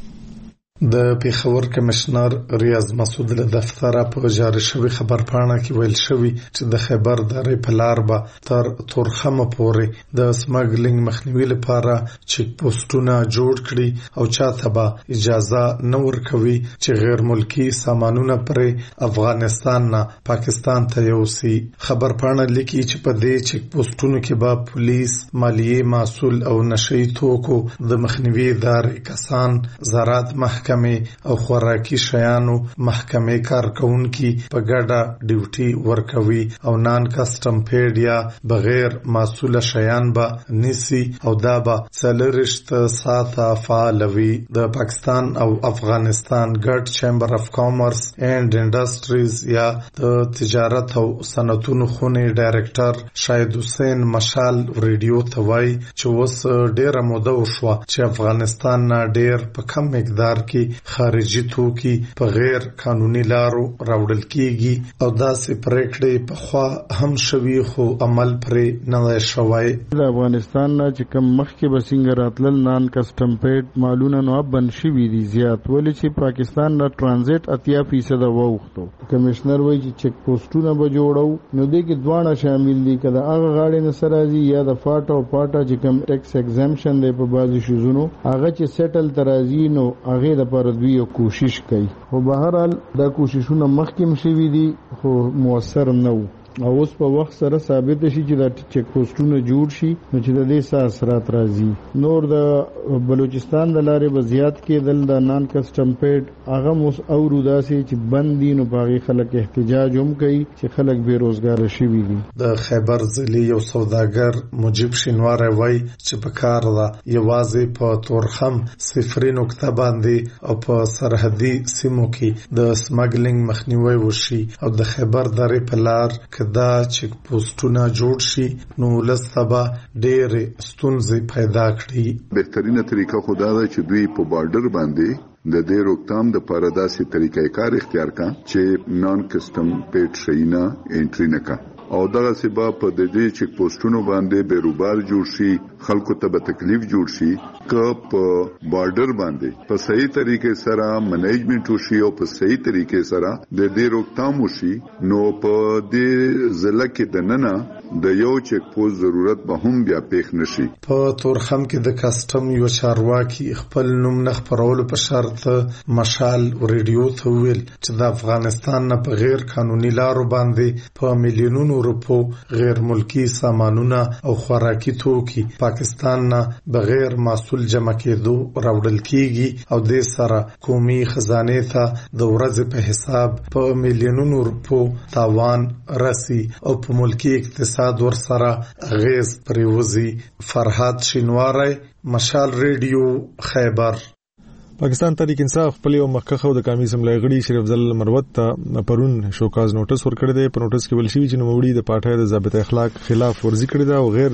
د پیښور کمشنر ریاض مسعود له دفتره په جاری شوی خبر پاڼه کې ویل شوی چې د خیبر درې په لار به تر تورخم پورې د سمګلینګ مخنیوي لپاره چک پوسټونه جوړ کړي او چاته به اجازه نه ورکوي چې غیر ملکی سامانونه پرې افغانستان نه پاکستان ته یوسي. خبر پاڼه لیکي چې په دې چک پوسټونو کې به پولیس، مالیه مسؤل او نشئی توکو د مخنیوي ادارې کسان، زراعت محکمه او خوراکي شیانو محکمې کارکونکي په ګډه ډیوټي ورکوي او نان کسٹم پیډ یا بغیر مسؤل شیان به نسی او دا به څلورشت ساعته فعال وي. د پاکستان او افغانستان ګډ چیمبر اف کامرس اینڈ انډستریز یا د تجارت او صنعتونو خونې ډایرکټر شاهد حسین مشال ریډیو ته وایي چې اوس ډیره موده وشوه چې افغانستان نه ډیر په کم مقدار کې خارجي توکي په غیر قانوني لارو راوړل کیږي او داسې پریکړې په خوا هم شوي خو عمل پرې نه دی شوی. د افغانستان نه چې کم مخکې به څنګه راتلل نان کسټم پیډ مالونه نو بند شوي دي زیات ولې چې پاکستان نه ټرانزیټ اتیا فیصد ووختو. کمشنر وایي چې چک پوسټونه به جوړو نو دې کې دواړه شامل دي کله هغه غاړي نه سره دي یا د فاټ او پاټا چې کم ټیکس ایگزمپشن دی په بعضی شوزونو هغه چې سیټل ترازی نو هغه د پر دوی کوشش کوي خو بهر حال دا کوششونه مخکې شوي دي خو موثر نه وو او اوس په وخت سره ثابت شي چې دا چک پوسټونه جوړ شي نو چې د دې څه اثرات راځي. نور د بلوچستان د لارې به زیات کېدل د نان کسټم پیډ هغه موس اورو داسې چې بندي نو باغی خلک احتجاج هم کوي چې خلک بیروزګار شي دي. د خیبر ضلع یو سوداګر مجيب شینواری وای چې په کار ده یوازې په تورخم صفري نقطه باندې او په سرحدي سیمو کې د سمګلینګ مخنیوي وشي او د خیبر درې په لار دا چک پوسټونه جوړ شي نو لسبا ډېر ستونزې پیدا کړي. بهترینه طریقه خدا ده چې دوی په بارډر باندې د دې روکتام د پاره داسې طریقې کار اختیار کړي چې نان کسٹم پیډ شینا انټری نه کا او دغه سبا په د دې چک پوسټونو باندې بیروبار جوړ شي خلکو ته به تکلیف جوړ شي ک په بارډر باندې په صحیح طریقې سره منیجمنت وشي او په صحیح طریقې سره د دې روکتام وشي نو په دې ضلع کې د نننه د یو چک پوسټ ضرورت به هم بیا پېښ نشي. په تورخم کې د کسٹم یو چارواکي خپل نوم نه خبرولو په شرط مشال ریډیو ته ویل چې د افغانستان نه په غیر قانوني لارو باندې په میلیونونو روپو غیر ملکی سامانونه او خوراکي توکي پاکستان نه بغیر مسؤل جمع کېدو راوړل کیږي او د سره قومي خزانه ته د ورځې په حساب په میلیونونو روپو تاوان رسی او په ملکی اقتصاد ور سره غیز پریوزي. فرحات شینواری مشال ریډیو خیبر. پاکستان تحریک انصاف خپل یو مخکخه د قومي اسمبلی غړي شریف ضل مروت ته پرون شوکاز نوټس ورکړی دی. په نوټس کې ویل شوی چې نوموړي د پاټای د ضابطه اخلاق خلاف ورزي کړی دا او غیر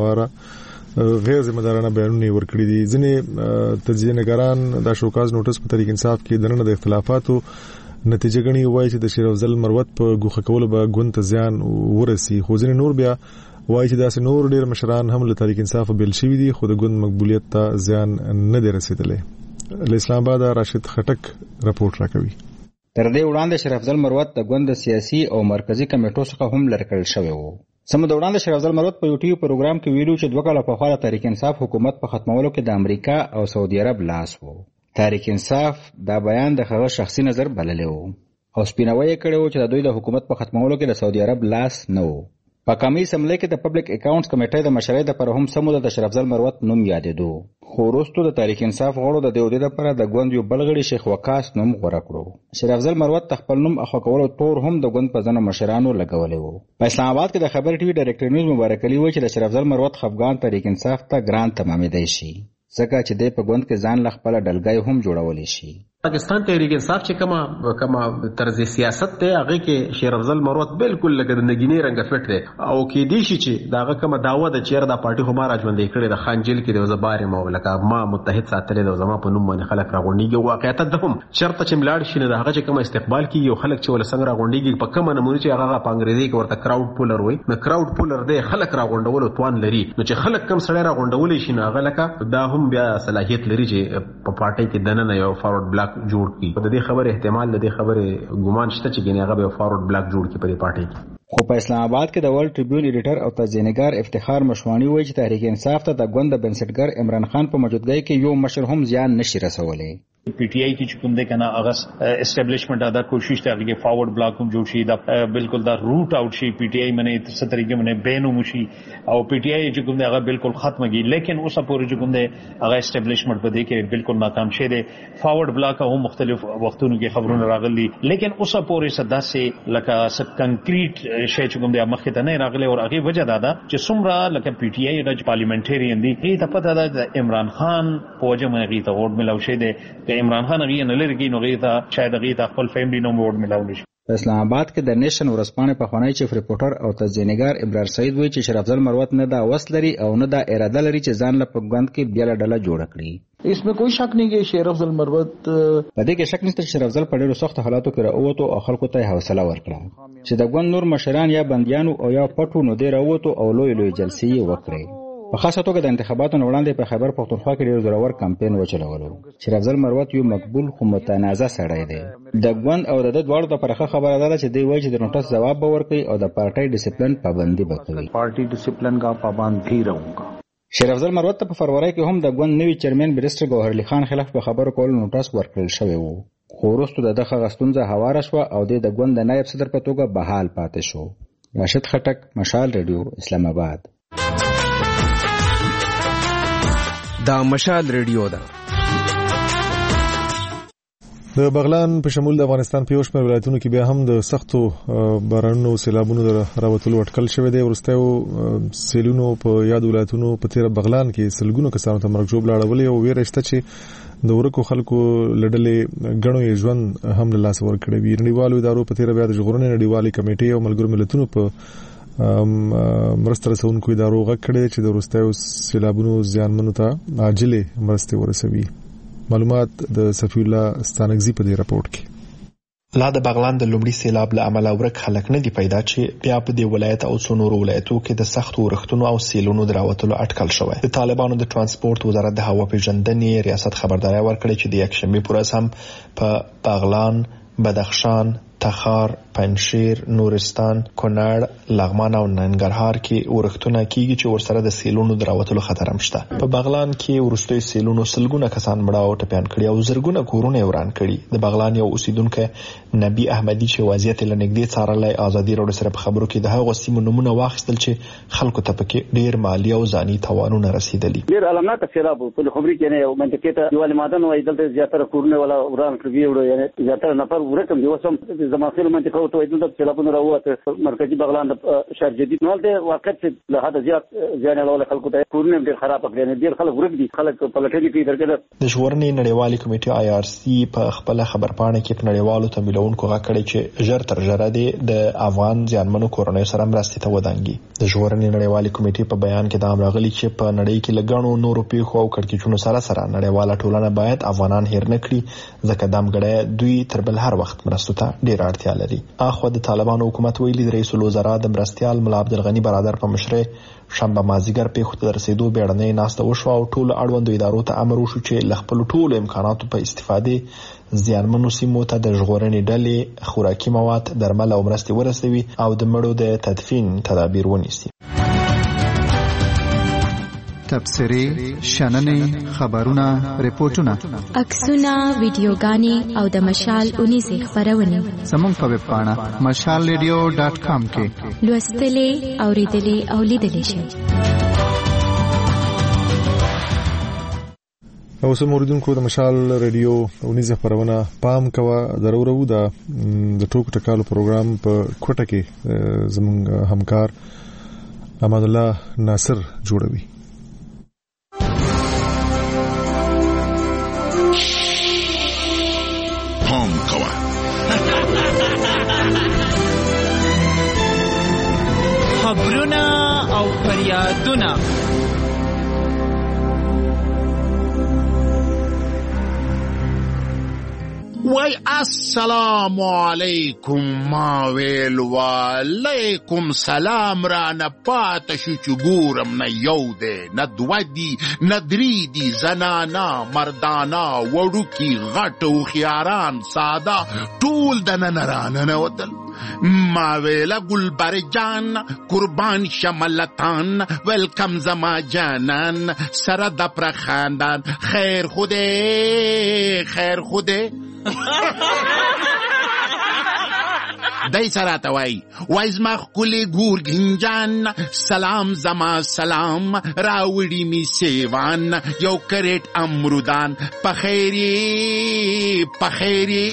ذمہواره غیر ذمہدارانه بیانونه ورکړي دي. ځینې تجزیه نگاران د شوکاز نوټس په تحریک انصاف کې دنه د اختلافاتو نتیجه غني وایي چې د شریف ضل مروت په ګوښه کول به ګوند ته زیان ورسي. خو ځینې نور بیا وایي چې داسې نور ډیر مشران هم له تحریک انصاف بیل شوي دي خو د ګوند مقبولیت ته زیان نه دی رسیدلی. اسلام آباد راشد خټک رپورټ راکوي. تر دې وړاندې شریف ضل مروت د ګوند سیاسي او مرکزی کمیټو څخه هم لرې کړل شوی و. سمه د وړاندې شریف ضل مروت په یو ټي وي پروګرام کې ویلو چې دوه کاله پخوا د تحریک انصاف حکومت په ختمولو کې د امریکا او سعودي عرب لاس و. تحریک انصاف دا بیان د هغه شخصي نظر بللی و او سپیناوی یې کړی و چې د دوی د حکومت په ختمولو کې د سعودي عرب لاس نه و. په قومي اسمبلی کې د پبلک اکاونټس کمیټې د مشرۍ دپاره هم سموده د اشرف ځل مروت نوم یادېدو، خو وروستو د تحریک انصاف غړو د دې عهدې دپاره د ګوند یو بل غړي شیخ وقاص نوم غوره کړو. اشرف ځل مروت د خپل نوم اخوا کولو تور هم د ګوند په ځینو مشرانو لګولی و. په اسلام آباد کې د خبر ټي وي ډایرکټر نیوز مبارک علي وایي چې د اشرف ځل مروت خفګان تحریک انصاف ته ګران تمامېدی شي، ځکه چې دی په ګوند کې ځان له خپله ډلګۍ هم جوړولی شي. پاکستان تحریک انصاف چې کومه کومه طرز سیاست دی هغه کې شیر افضل مروت بالکل لکه د نګینې رنګ فټ دی او کې دی شي چې داغه کومه داوا د چیر د پارټي خو ما راځوندې کړي د خانجیل کې د وزبار مو لکه ما متحد ساتلې د زما په نوم باندې خلک راغونډيږي. واقعیت د هم شرط چې ملاړ شي نه دغه چې کومه استقبال کیږي او خلک چې ول څنګه راغونډيږي په کومه نمونه چې هغه په انګریزي کې ورته کراود پولر وایي، نو کراود پولر دی خلک راغونډول توان لري، نو چې خلک کم سړی راغونډول شي نو هغه لکه دا هم بیا صلاحیت لري چې په پارټي کې دننه یو فارورډ بلاک جوړ کړي. د دې خبره احتمال د دې خبره ګمان شته چې ګنې هغه به فارورډ بلاک جوړ کړي په دې پارټي کې. خو په اسلام آباد کې د ورلد ټریبیون ایډیټر او تجزیه‌نګار افتخار مشوانی وایي چې تحریک انصاف ته د ګوند بنسټګر عمران خان په موجودګۍ کې یو مشر هم زیان نشي رسولی. پی ٹی آئی کی چکم دے کنا اغس اسٹیبلشمنٹ ادا کوشش تے اگے فارورڈ بلاک ہم جوڑ شي دا بالکل دا روٹ آؤٹ شي پی ٹی آئی منے اس طریقے منے بینو مشي او پی ٹی آئی چکم دے اگا بالکل ختم گئی، لیکن اس پورے چکم دے اگا اسٹیبلشمنٹ پہ دے کے بالکل ناکام شه دے. فارورڈ بلاک هم مختلف وختونو کې خبرونه راغلي، لیکن اس پورے صدا سے لکه س کنکریټ شي چکم دے مخ ته نه راغلي. اور اگے وجہ دا دا چې سمرا لکه پی ٹی آئی د پارلیمنټریان دی ای ته پته دا عمران خان پوجا منه غي ته ووټ ملاو شه دے کہ عمران خان غي نه لري نو غي ته شاید غي ته خپل فیملی نو ووټ ملاو نشي. په اسلام آباد کې د نیشن ورسپانې په خوانی چیف ریپورټر او تجزیه‌نګار ابرار سعید وایي چې اشرف ځل مروت نه دا وس لري او نه دا اراده لري چې ځان له په ګوند کې بیا ډله جوړه کړي. اس میں کوئی شک نہیں کہ شیر افضل مروت په دې کې شک نشته چې شیر افضل په ډېرو سختو حالاتو کې راووتو او خلکو ته حوصله ورکړه چې د ګوند نور مشران یا بندیانو او یا پټو نو دی راووتو او لوی لوی جلسې یې وکړې. په خاصه توګه د انتخاباتو نه وړاندې په خیبر پختونخوا کې ډېر زورور کمپاین وچلولو. شیر افضل مروت یو مقبول خو متنازع سړی دی. د ګوند او د دواړو د پرخه خبره ده چې دی وایي چې د نوټس جواب به ورکوي او د پارټي ډیسپلین پابندي به کوي. پارټي ډیسپلین کا پابند بھی رہوں گا. شیر افضل مروت ته په فروری کې هم د ګوند نوي چیرمن بیرسټر ګوهر علي خان خلاف په خبرو کولو نوټس ورکړل شوی وو، خو وروسته د دغه ستونزه هواره شوه او د ګوند د نایب صدر په توګه بحال پاتې شو. راشد خټک، مشال ریډیو، اسلام آباد. دا مشال ریډیو ده. د بغلان په شمول د افغانستان په یو شمېر ولایتونو کې بیا هم د سختو بارانونو سیلابونو د راوتلو اټکل شوی دی. وروستیو سیلونو په یاد ولایتونو په تیر بغلان کې سلګونو کسانو ته مرګ ژوبله اړولې او ویره شته چې د ورکو خلکو لړلې غنو یې ژوند هم له لاسه ورکړی وي. نړیوالو ادارو په تیر بیا د ژغورنې نړیوالې کمیټې او ملګرو ملتونو په مرسته رسونکو ادارو غږ کړی چې د وروستیو سیلابونو زیانمنو ته عاجلې مرستې ورسوي. معلومات د صفی الله ستانکزی په دې راپورټ کې. لا د بغلان د لومړي سیلاب له امله ورک خلک نه دي پیدا چې بیا په دې ولایت او څو نورو ولایتو کې د سختو ورښتونو او سیلونو د راوتلو اټکل شوی. د طالبانو د ترانسپورت وزارت د هوا پیژندنې ریاست خبرداری ورکړې چې د یکشنبې پر ورځ هم په بغلان، بدخشان، تخار، پنجشیر، نورستان، کونړ، لغمان او ننګرهار کې ورښتونه کیږي چې ورسره د سیلونو دراوتلو خطر هم شته. په بغلان کې ورستوي سیلونو سلګونه کسان مړه او ټپيان کړي او زرګونه کورونه وران کړي. د بغلان یو اوسیدونکو نبی احمدی چې وضعیت لنګدې څارلای ازادي راډیو سره په خبرو کې د هغو سیمو نمونه واخیستل چې خلکو ته پکې ډیر مالی او ځاني تاوانونه رسیدلي. ډیر علامات سیلاب په خبري کې نه یو منطقه ته دیوال مادن وای دلته زیاتره کورونه ولا وران کړي وړو یعنی زیاتره نفر ورکم دی وسم زماخیر منطقه ته وایي دلته سیلابونه راوته مرکزی بغلان د شهر جدید نو د واقعیت له حد زیات ځان له خلکو ته کورونه ډیر خراب کړي، ډیر خلک ورک دي، خلک په لټۍ کې درګه. د ژغورنې نړیوالې کمیټې آی آر سی په خپل خبرپاڼه کې په نړیوالو تمویلونکو غږ کړی چې ژر تر ژره د افغان ځانمنو کورنۍ سره مرستې ته ودانګي. د ژغورنې نړیوالې کمیټې په بیان کې دا هم راغلي چې په نړۍ کې لګڼو نورو پیښو او کړکېچونو سره سره نړیواله ټولنه باید افغانان هیر نه کړي، ځکه دمګړی دوی تر بل هر وخت مرستو ته ډیر اړتیا لري. اخو د طالبانو حکومت ویلي د رئیس الوزرا د مرستيال ملا عبدالغنی برادر په مشرۍ شنبه مازیګر پیښو ته رسیدو بیړنۍ ناسته وشو او ټول اړوندو ادارو ته امر وشو چې له خپل ټولو امکاناتو په استفادې زیانمنو سیمو ته د ژغورنې ډلې خوراکي مواد، درمل او مرستې ورسوي او د مړو د تدفین تدابیر ونیسي. تبصرې شننې خبرونه ریپورتونه عکسونه ویډیوګانې او د مشال اونیزې خپرونې زموږ په ویب پاڼه مشال ریډیو ډاټ کام کې لوستلې اوریدلې او لیدلې شئ. او سم اوریدونکو د مشال ریډیو اونیزه خبرونه پام کوه ضرورو د د ټوک ټکالو پروګرام په کوټه کې زموږ همکار امان الله ناصر جوړوي. پام کوه خبرونه او فریادونه وای السلام علیکم ما ویل وعلیکم سلام را نه پاته شو چې ګورم نه یو دی نه دوه دي نه درې دي زنانا مردانا وړوکي غټ هوښیاران ساده ټول دننه راننوتل. ما ویله گلبر جان قربان شملتان ویلکم زما جانان سره د پر خاندان خیر خوده خیر خوده دای سراته وای وای زما خکلی ګورګین جان سلام زما سلام راوړی می سیوان یو کریټ امرودان پخیری پخیری.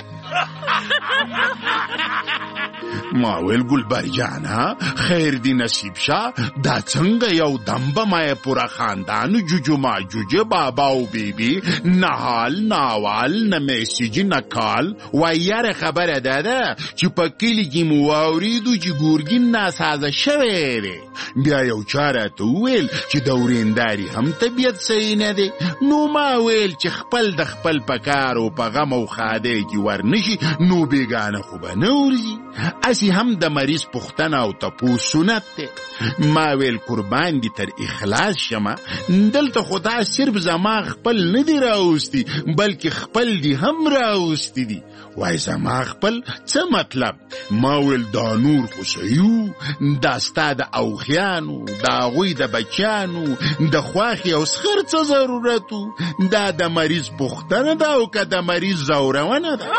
ما ویل گلبر جانا خیر دی نصیب شا دا څنګه یو دمبه ما پورا خاندان جوجو ما جوجه بابا و بیبی نحال ناوال نمیسیجی نکال و یار خبر داده چی پا کلی کی مواوریدو چی گورگین ناسازه شویره بیا یو چاره تو ویل چی دورینداری هم طبیعت صحیح نده. نو ما ویل چی خپل د خپل پکارو پا غم و خاده کی ورنشی نو بیگانه خوبه نورزی اسی هم د مریض پختنه او تپو سنت ده. ما ویل قربان دی تر اخلاص شما دلته خدا صرف زما خپل ندی راوستی بلکې خپل دی هم راوستی دی. وای زما خپل څه مطلب؟ ما ویل دا نور خوشیو دا ستا د اوخیانو دا غوی د بچیانو د خواخی او سخر څه ضرورتو دا د مریض پختنه ده او که د مریض زورونه ده.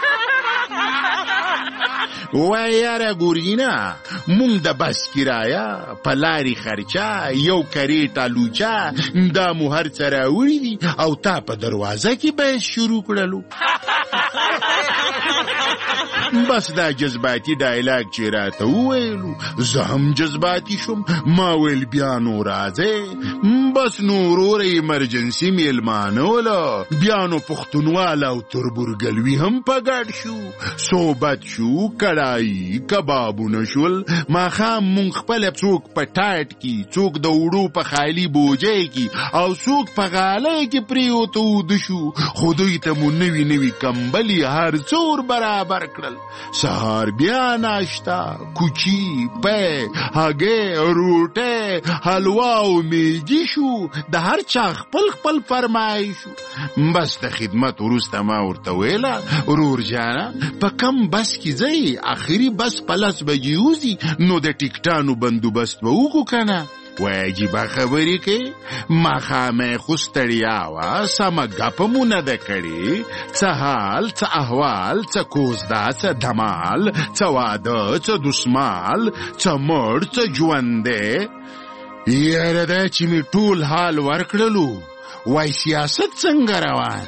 وای یاره ګورګینا مونږ د بس کرایا پلاری خرچا یو کریټا لوچا دا مو هر څه راوړي دي او تا په دروازه کې به شروع کړلو. بس دا جذباتی ډایلاګ چې راته وویلو زه هم جذباتی شوم. ما ویل بیا نو راځې بس نورور ایمرجنسی میلمانه ولا بیا نو پښتونواله او تربورګلوي هم په ګډ شو صحبت شو کړای کبابونه شول. ماښام مونږ خپل څوک په ټاټ کې څوک د وړو په خالی بوجۍ کې او څوک په غالۍ کې پریوته ود شو. خو دوی ته مو نوي نوي کمبلي هر څور برابر کړل. سهار بیا ناشتا کوچی پې هګې روټه حلوا او میږي شو د هر چا خپل خپل فرمایش شو. بس د خدمت وروسته ما ورته ویله ورور جانا په کم بس کې ځای اخري بس پلس بجې وځي نو د ټیکټانو بندوبست به وکړو کنه. واجبه خبرې کوي ماښامې خو ستړیا وه سمه ګپه مو نه ده کړې څه حال څه احوال څه کوزده څه دمال څه واده څه دسمال څه مړ څه ژوندی. یاره ده چې مې ټول حال ورکړلو. وای سیاست څنګه روان؟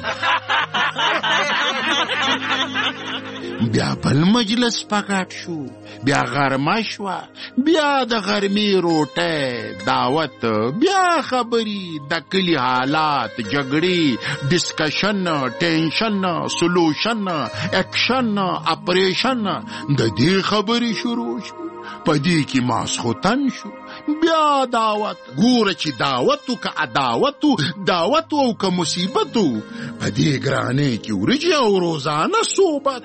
بیا بل مجلس پکاټ شو بیا غرمه شوه بیا د غرمې روټه دعوت بیا خبري د کلی حالات جګړې ډسکشن ټینشن سولوشن اکشن اپریشن د دې خبري شروع شو. پدې کې ماسختن شو بیا دعوت. ګوره چې دعوتو که عداوتو دعوتو او که مصیبتو پدې ګرانې کې ورجې او روزانه صحبت.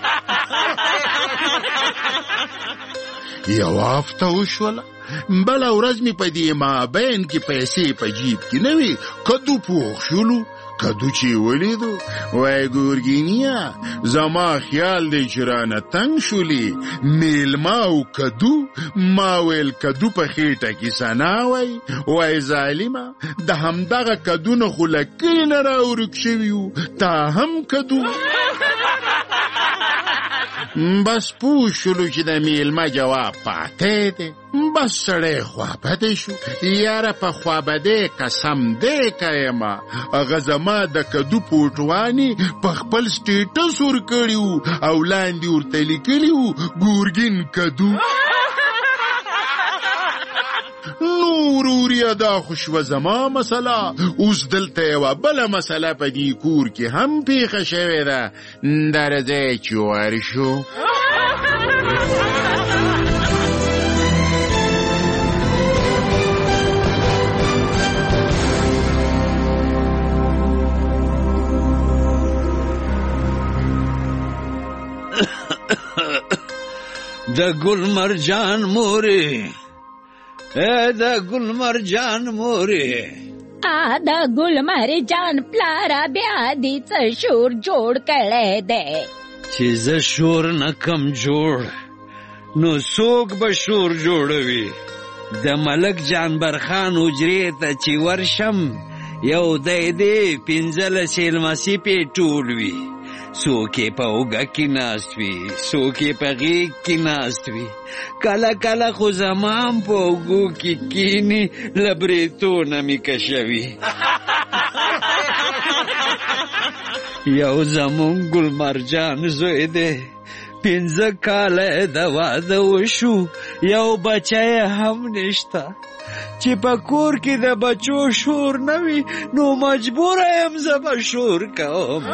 یو هفته وشوله بله ورځ مې په دې مابین کې پیسې په جیب کې نه وي کدو پوخ شولو کدو چې ولیدو وای ګورګینیا زما خیال دی چې رانه تنگ شولی میلما او کدو ما ویل کدو په خېټه کې سنا وای وای ظالمه د همدغه کدو نه خو لکلې نه راورک شوي وو تا هم کدو بس پوه شولو چې د میلمه جواب پاته دی بس سړی خوابدی شو یاره په خوابدی قسم دی کایما هغه زما د کدو پوټواني په خپل سټیټس ورکړي وو او لاندې ورته لیکلي وو ګورګین کدو نور وریا دا خوشوه زما مسله اوس دلته یوه بله مسله په دې کور کې هم پیښه شوې ده درځئ چې ورشو د ګل مرجان مورې اے دا گل مرجان موری آ دا گل مرجان پلارا بیا دی څه شور جوړ کړی دی چې زه شور نه کم جوړ نو څوک به شور جوړوي د ملک جانبر خان حجرې ته چې ورشم یو دی دی پنځلس لمسي پې ټول وي څوک یې په اوږه کې ناست وي څوک یې په غېږ کې ناست وي کله کله خو زما هم په اوږو کې کیني له برېتونه مې کشوي یو زمونږ ګل مرجان زوی دی پنځه کاله د واده وشو یو بچی هم نشته چې په کور کې د بچو شور نه وي نو مجبوره یم زه به شور کوم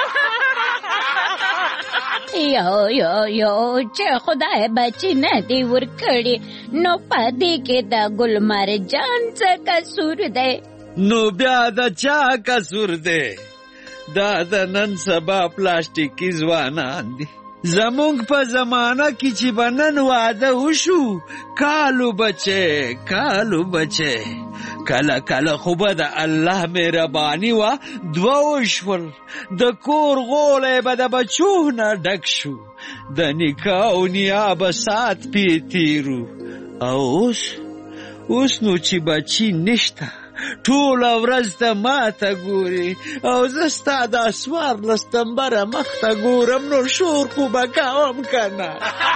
یو یو یو چې خدای بچی نه دی ورکړي نو پدې کې د ګل مرجان څه قصور دی نو بیا د چا قصور دی دا د نن سبا پلاستیکي ځوانان دي زمونږ په زمانه کې چې به نن واده وشو کالو بچه کالو بچه کله کله خو به د الله مهرباني وه دوه وشول د کور غولی به د بچو نه ډک شو د نکاح او نیا به سات پې تیرو او اوس اوس نو چې بچي نشته ټوله ورځ ته ما ته ګوري او زه ستا د څوارلس نمبره مخ ته ګورم نو شور خو به کوم که نه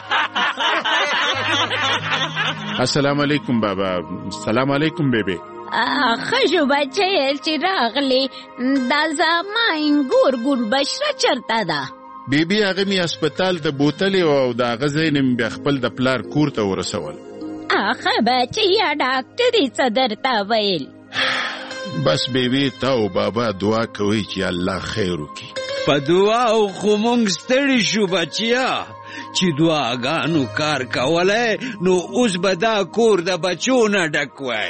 السلام علیکم بابا سلام علیکم بیبی ښځو بچی چې راغلی دا زما انګور ګل بشره چرته ده بیبي هغه مې هسپتال ته بوتلې وه او د هغه ځای نه مې بیا خپل د پلار کور ته ورسول اخه بچیا ډاکټرې څه درته ویل بس بیبي تا او بابا دعا کوي چې الله خیر وکړي په دعاو خو موږ ستړي شو بچیا چې دعاګانو کار کولی نو اوس به دا کور د بچو نه ډک وای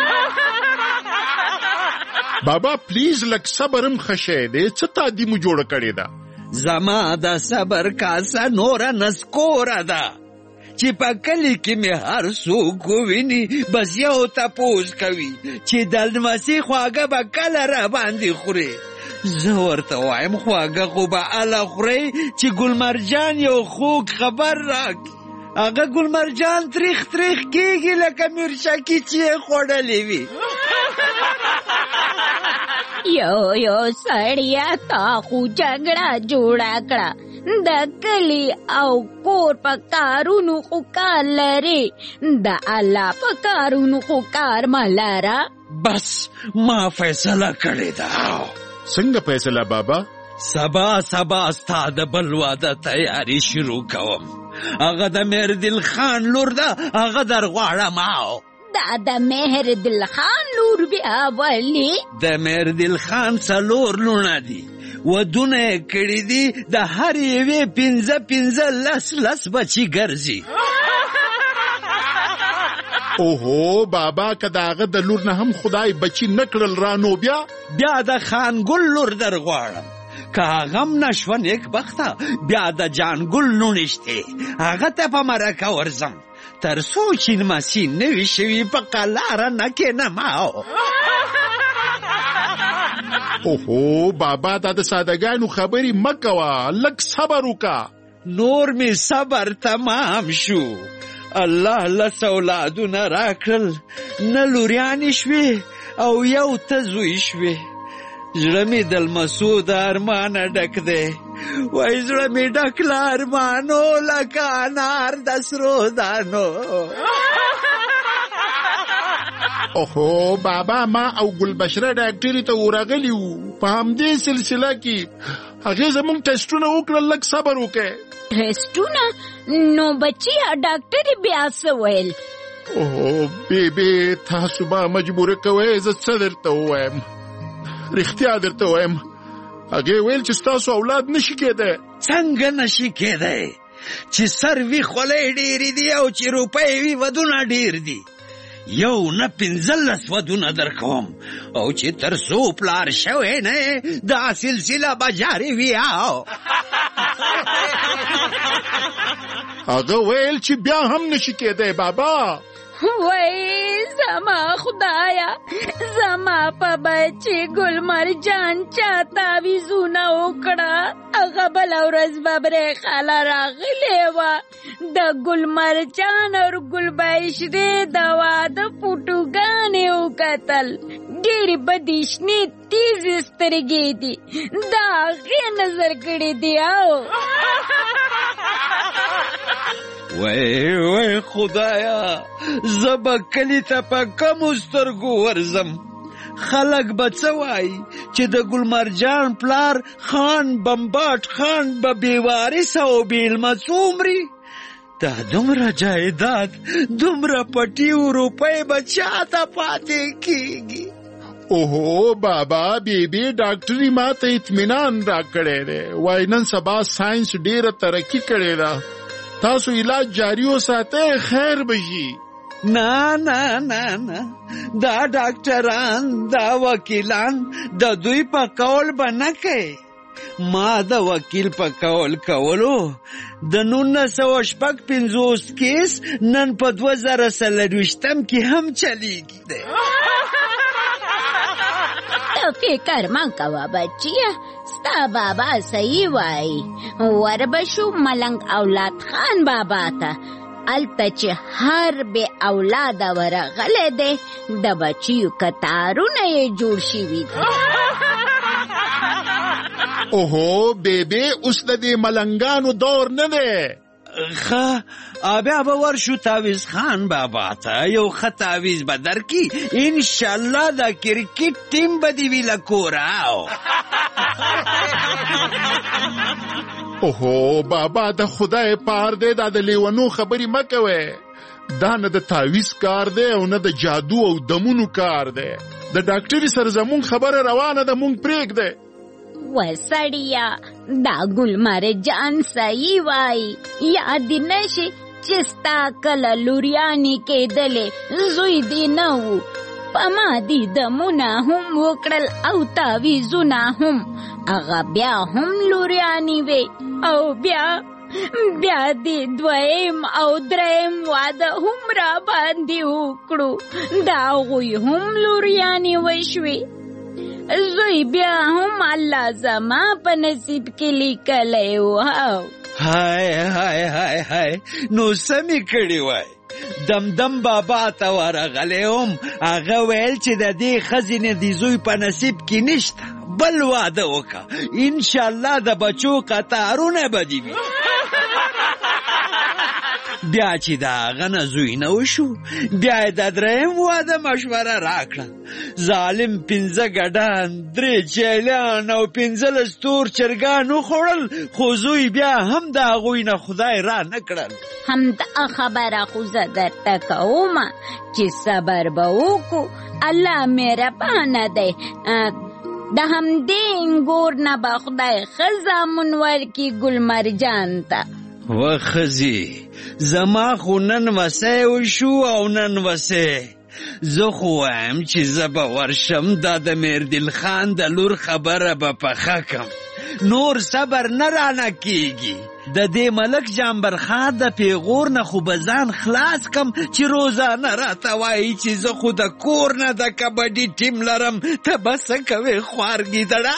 بابا پلیز لږ صبر هم ښه شی دی څه تادي مو جوړه کړې ده زما د صبر کاسه نوره نسکوره ده چې په کلي کې مې هر څوک وویني بس یو تپوس کوي چې د لمسي خواږه به کله را باندې خورې زه ورته وایم خواږه خو به هله خورئ چې ګلمرجان یو خوږ خبر راکړي هغه ګلمرجان تریخ تریخ کېږي لکه میرچکي چې یې خوړلې وي یو یو سړیا تا خو جګړه جوړه کړه د کلی او کور په کارونو خو کار لري د الله په کارونو خو کار مه لره بس ما فیصله کړې ده څنګه فیصله بابا سبا سبا ستا د بل واده تیاری شروع کوم هغه د مهردل خان لور ده هغه در غواړم او دا د مهردل خان لور بیا ولی د مهردل خان څلور لوڼه دي ودونه یې کړي دي د هر یوې پنځه پنځه لس لس بچي ګرځي اوهو بابا که د هغه د لور نه هم خدای بچي نه کړل رانو بیا بیا د خانګل لور در غواړم که هغه هم نشوه نیک بخته بیا د جانګل لوڼې هغه ته په مرکه ورځم تر څو چې لمسي نوي شوي په قلاره نه کښېنم اوهو بابا دا د سادهګانو خبرې مه کوه، لږ صبر وکړه. نور می صبر تمام شو. الله لس اولادونه راکړل، نه لوریانې شوې او یو ته زوی شوې. زړه مې د لمسو د ارمانه ډک دی، وای زړه مې ډک له ارمانو لکه انار د سرو دانو. اوهو بابا ما او ګلبشره ډاکټري ته ورغلي وو، په همدې سلسله کې هغې زموږ ټسټونه وکړل. لږ صبر وکړئ. ټسټونه؟ نو بچیا ډاکټري بیا څه ویل؟ اوهو بیبي تاسو به مجبوره کوئ، زه څه درته ووایم؟ رښتیا درته وایم، هغې ویل چې ستاسو اولاد نشي کېدی. څنګه نشي کېدی چې سر وي خولۍ ډېرې دي او چې روپۍ وي ودونه ډېر دي؟ یو نه پنځلس ودونه در کوم او چې تر څو پلار شوی نه دا سلسله به جاري وي. هغه ویل چې بیا هم نشي کېدی بابا. وای زما خدایا، زما په بچی ګل مرجان چا تعویذونه وکړه. هغه بله ورځ ببرې خاله راغلې وه، د ګل مرجان او ګل بشرې د واده فوټوګانې وکتل. ډېرې بدې شنې تیزې سترګې دي، د هغې نظر کړې دي. او وای وای خدایا، زه به کلي ته په کمو سترګو ورځم. خلک به څه وایي چې د ګلمرجان پلار خان بمباټ خان به بېوارثه او بېلمه څومري. دا دومره جایداد، دومره پټي او روپۍ به چا ته پاتې کېږي؟ اوهو بابا بیبي ډاکټري ما ته اطمینان راکړی دی. وای نن سبا ساینس ډېره ترقي کړې ده، تاسو علاج جاری وساتئ، خیر به شي. نه نه نه نه، دا ډاکټران دا وکیلان د دوی په قول به نه کوي. ما د وکیل په قول کولو د نولس سوه شپږ پنځوس کیس نن په دوه زره څلرویشتم کې هم چلیږي دی. فکر مه کوه بچیه، ستا بابا صحیح وایي. وربشو ملنګ اولاد خان بابا ته، هلته چې هر بې اولاده ورغلی دی د بچیو کتارونه یې جوړ شوي دي. اوهو بیبي اوس د دې ملنګانو دور نه دی. ښه بیا به ورشو تعویز خان بابا ته، یو ښه تعویز به درکي. انشاءالله د کرکټ ټیم به دې وي له کوره. اوهو بابا د خدای پار دی، دا د لیونو خبرې مه کوئ. دا نه د تعویز کار دی او نه د جادو او دمونو کار دی. د ډاکټري سره زمونږ خبره روانه ده، مونږ پرېږدئ. وسړیا دا ګل مرجان صحیح وایي. یاد دې نشي چې ستا کله لوریانې کېدلې زوی دې نه و، په ما دې دمونه هم وکړل او تعویذونه هم، هغه بیا هم لوریانې وې. او بیا بیا دې دویم او دریم واده هم را باندې وکړو، د هغوی هم لوریانې وشوې. زوی بیا هم الله زما په نصیب کې لیکلی و. هاي هاي هاي هاي نو سمې کړې وای. دمدم بابا ته ورغلی وم، هغه ویل چې د دې ښځې نه د زوی په نصیب کې نشته، بل واده وکړه، انشاءالله د بچو قطارونه به دې وي. بیا چې د هغه نه زوی نه وشو، بیا یې د دریم واده مشوره راکړه. ظالم پنځه ګډان، درې چیلیان او پنځلس تور چرګان وخوړل، خو زوی بیا هم د هغوی نه خدای را نه کړل. همدا خبره خو زه درته کوم چې صبر به وکړو، الله مهربانه دی. د همدې انګور نه به خدای ښه زامن ورکړي ګل مرجان ته. و ښځې زما خو نن وسی وشو او نن وسی. زه خو وایم چې زه به ورشم، دا د میردل خان د لور خبره به پخه کم، نور صبر نه رانه کېږي. د دې ملک جامبرخا د پیغور نه خو به ځان خلاص کم چې روزانه راته وایي چې زه خو د کور نه د کبډي ټیم لرم ته به څه کوې خوار ګیدړه.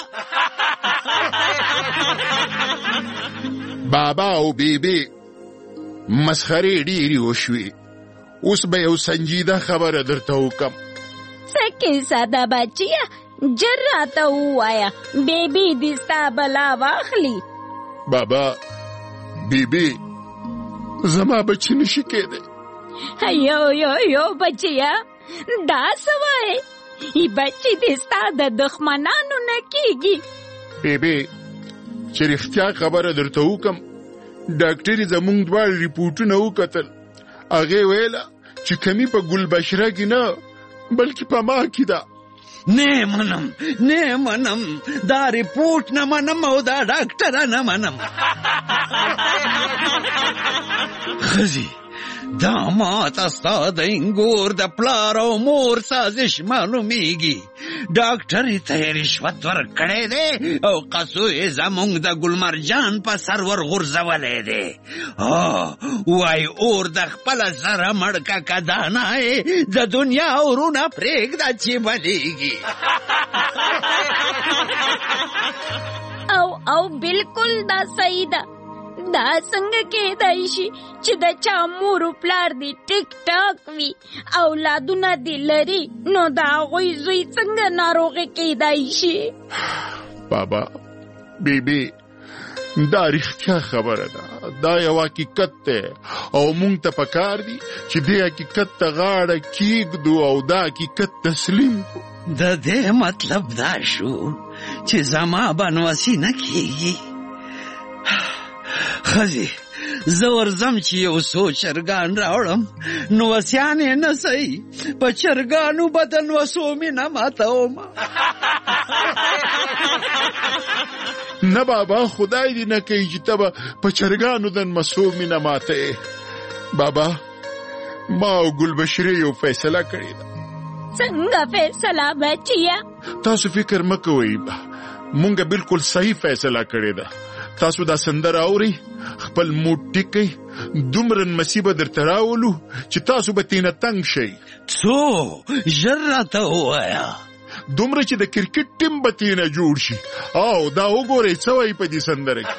بابا او بیبي مسخرې ډېرې وشوې، اوس به یو سنجیده خبره درته وکم. څه کیسه ده بچیه؟ جر راته ووایه، بیبي دې ستا بلا واخلي. بابا بیبي زما بچی نشي کېدی. یو یو یو بچیه دا څه وایې؟ ای بچی دې ستا د دښمنانو نه کېږي. بیبي چې رښتیا خبره درته وکم، ډاکټرې زمونږ دواړه ریپورټونه وکتل، هغې ویله چې کمی په ګلبشره کې نه بلکې په ما کې ده. نه منم نه منم، دا ریپورټ نه منم او دا ډاکټره نه منم. ښځې دا ماته ستا د انګور د پلار او مور سازش معلومیږي. ډاکټرې ته یې رشوت ورکړی دی او قصو یې زموږ د ګلمرجان په سر ورغورځولی دی. وای اور د خپله سره مړکه که دانه یې د دنیا اورونه پرېږده چې بلیږي. او او بالکل دا صحیح ده. دا څنګه کېدای شي چې د چا مور و پلار دی ټیک ټاک وي، اولادونه دی لري، نو د هغوی زوی څنګه ناروغه کېدای شي؟ بابا بیبي دا رښتیا خبره ده، دا یو حقیقت دی او مونږ ته پکار دي چې دې حقیقت ته غاړه کېږدو او دا حقیقت تسلیم کړو. د دې مطلب دا شو چې زما بنواسي نه کېږي. ښځې زه ورځم چې یو څو چرګان راوړم، نوسیان یې نه صحیح، په چرګانو به د نوسو مینه ماتوم. نه بابا خدای دې نه کوي چې ته به په چرګانو د نوسو مینه ماتې. بابا ما او ګلبشرې یو فیصله کړې ده. څنګه فیصله بچیه؟ تاسو فکر مه کوئ، مونږ بالکل صحیح فیصله کړې ده. تاسو دا سندره اورئ، خپل موډ ټیک کئ، دومره نمسیبه درته راولو چې تاسو به ترېنه تنګ شئ. څو ژر راته ووایه. دومره چې د کرکټ ټیم به ترېنه جوړ شي. او دا وګورئ څه وایي په دې سندره کې.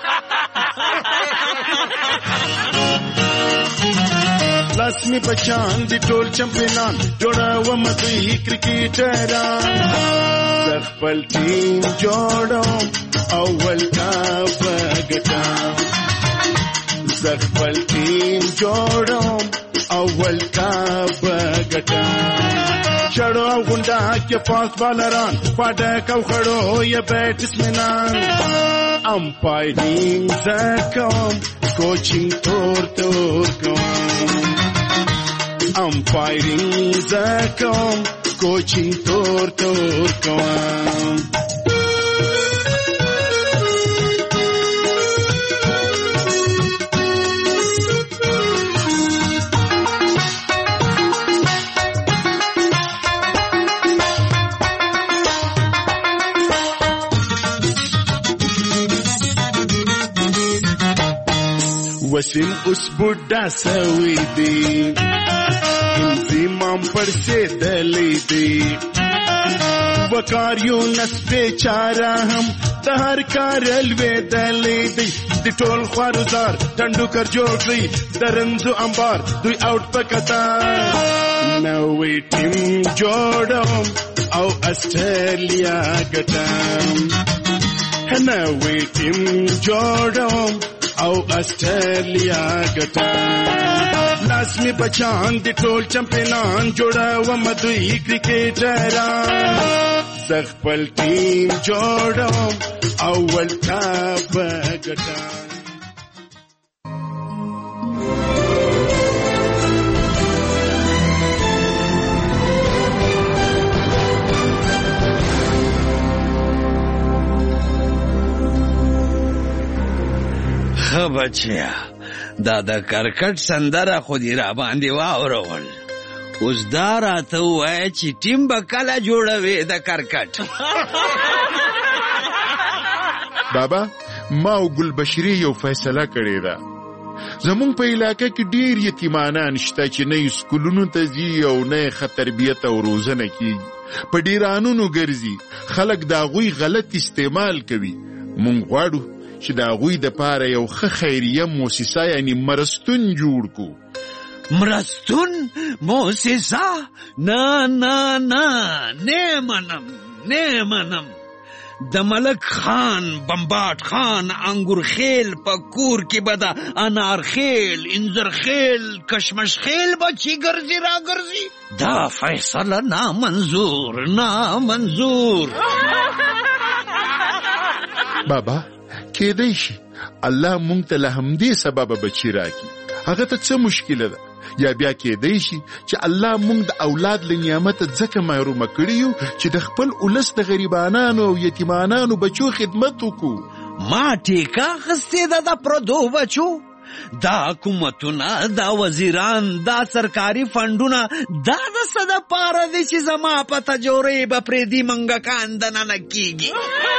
لاس می بچان دی ټول چمپیونان جوړوم دوی کرکټران، زه خپل ټیم جوړوم اول کاپ ګټم، زه خپل ټیم جوړوم اول کاپ ګټم. چړو او غونډه کې فاست بالران، پاډک او خړو یې بیټسمنان، امپایرینګ زه کوم، کوچینګ تور تور کوم، امپایرینګ زه کوم، کوچینګ تور تور کوم. وسیم اوس بوډا سوی دی، انزیمام پړسېدلی دی، وکاریونس بیچاره هم د هر کار لوېدلی دی. د ټول خوارزار ټنډوکر جوړ کړئ، د رنځو انبار دوی اوټ په قطار. نوی ټیم جوړوم او اسټرالیا ګټم، نوی ټیم جوړوم او اسټرالیا ګټم. لاس می بچان دی ټول چمپیونان جوړوم دوی کرکټران، زه خپل ټیم جوړوم اول کاپ ګټم. ښه بچیا، دا د کرکټ سندره خو دې را باندې واورول، اوس دا راته ووایه چې ټیم به کله جوړوې د کرکټ؟ بابا ما او ګلبشري یو فیصله کړې ده. زمونږ په علاقه کې ډیر یتیمانان شته چې نه سکولونو ته ځي او نه ښه تربیت او روزنه کیږي. په ډیرانونو ګرځي، خلک د هغوی غلط استعمال کوي. مونږ غواړو چې د هغوی دپاره یو ښه خیریه موسسه یعنی مرستون جوړ کو. مرستون موسسه؟ نه نه نه نه منم نه منم. د ملک خان بمباټ خان انګور خیل په کور کې به د انار خیل انځر خیل کشمش خیل بچی ګرځي را ګرځي. دا فیصله نامنظور نامنظور. بابا کېدای شي الله مونږ ته له همدې سببه بچی راکړي، هغه ته څه مشکله ده؟ یا بیا کېدای شي چې الله مونږ د اولاد له نعمته ځکه محرومه کړي یو چې د خپل ولس د غریبانانو او یتیمانانو بچو خدمت وکړو. ما ټیکه اخیستې ده د پردو بچو. دا حکومتونه، دا وزیران، دا سرکاري فنډونه دا د څه دپاره دي چې زما په تجورې به پرېدي منګکان دننه کېږي.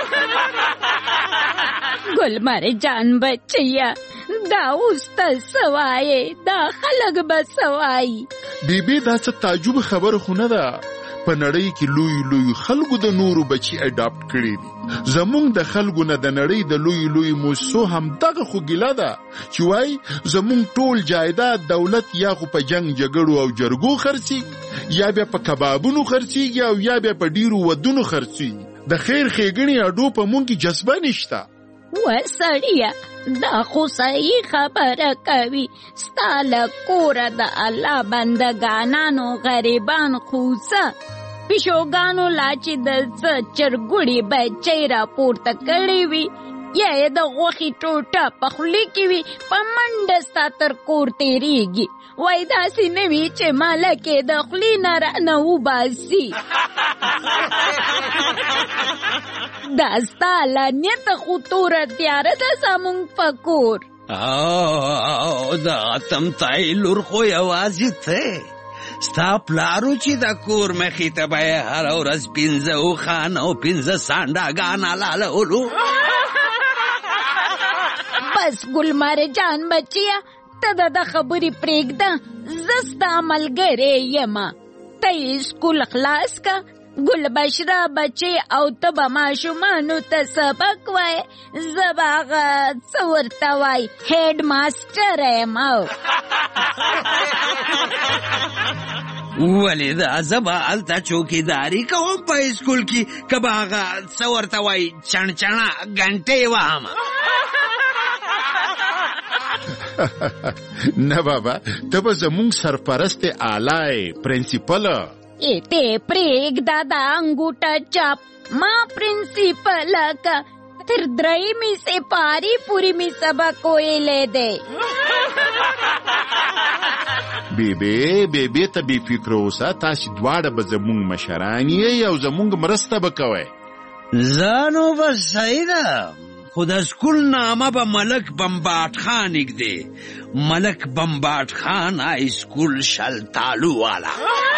ګلمره جان بچیا دا اوس ته سوایې، دا خلک به سوایي. بیبي دا څه تعجب خبره خو نه ده. په نړۍ کې لوی لوی خلکو د نورو بچي اډاپټ کړي دي. زمونږ د خلکو نه د نړۍ د لوی لوی موسسو هم دغه خو ګیله ده چې وایي زمونږ ټول جایداد دولت یا خو په جنگ جګړو او جرګو خرڅېږي، یا بیا په کبابونو خرڅېږي، او یا بیا په ډیرو ودونو خرڅېږي. د خیر ښېګڼې اډو په مونږ کې جذبه نشته. وسړیه دا خو صحیح خبره کوي. ستا له کوره د الله بندګانانو غریبان خوڅه پیشوګانو لا چې د څه چرګوړي بچی راپورته کړی وي، یا یې د غوښې ټوټه په خولې کې وي، په منډه ستا تر کور تېرېږي. وایي داسې نه وي چې ملکې د خولې نه رانه وباسي. دا ستا لعنته خو توره تیاره ده زمونږ په کور. او دا تمتای لور خو یوازې ته. ستا پلارو چې د کور مخې ته به یې هره ورځ پنځه اوښان او پنځه سانډاګان حلالولو. بس ګلماره جان بچیا ته د ده خبرې پرېږده، زه ستا ملګری یمه. ته یې سکول خلاص که، ګلبشره بچې او ته به ماشومانو ته سبق وایې، زه به هغه څه ورته وایي هیډ ماسټر یم. ولې دا زه به هلته چوکیداري کوم په اسکول کې، که به هغه څه ورته وایي چڼچڼه ګنټې وهم. نه بابا، ته به زمونږ سرپرست اعلی پرنسپله. ته پرېږده دا انګوټه چاپ. ما پرنسپله که تر درېیمې سپارې پورې مې سبق ویلی دی. بیبي بیبي ته بې فکره اوسه، تاسې دواړه به زمونږ مشران یې او زمونږ مرسته به کوئ. زه نو بس صحیح ده، خو د سکول نامه به ملک بمباټ خان ایږدي. ملک بمباټ خان های سکول شلتالو والا.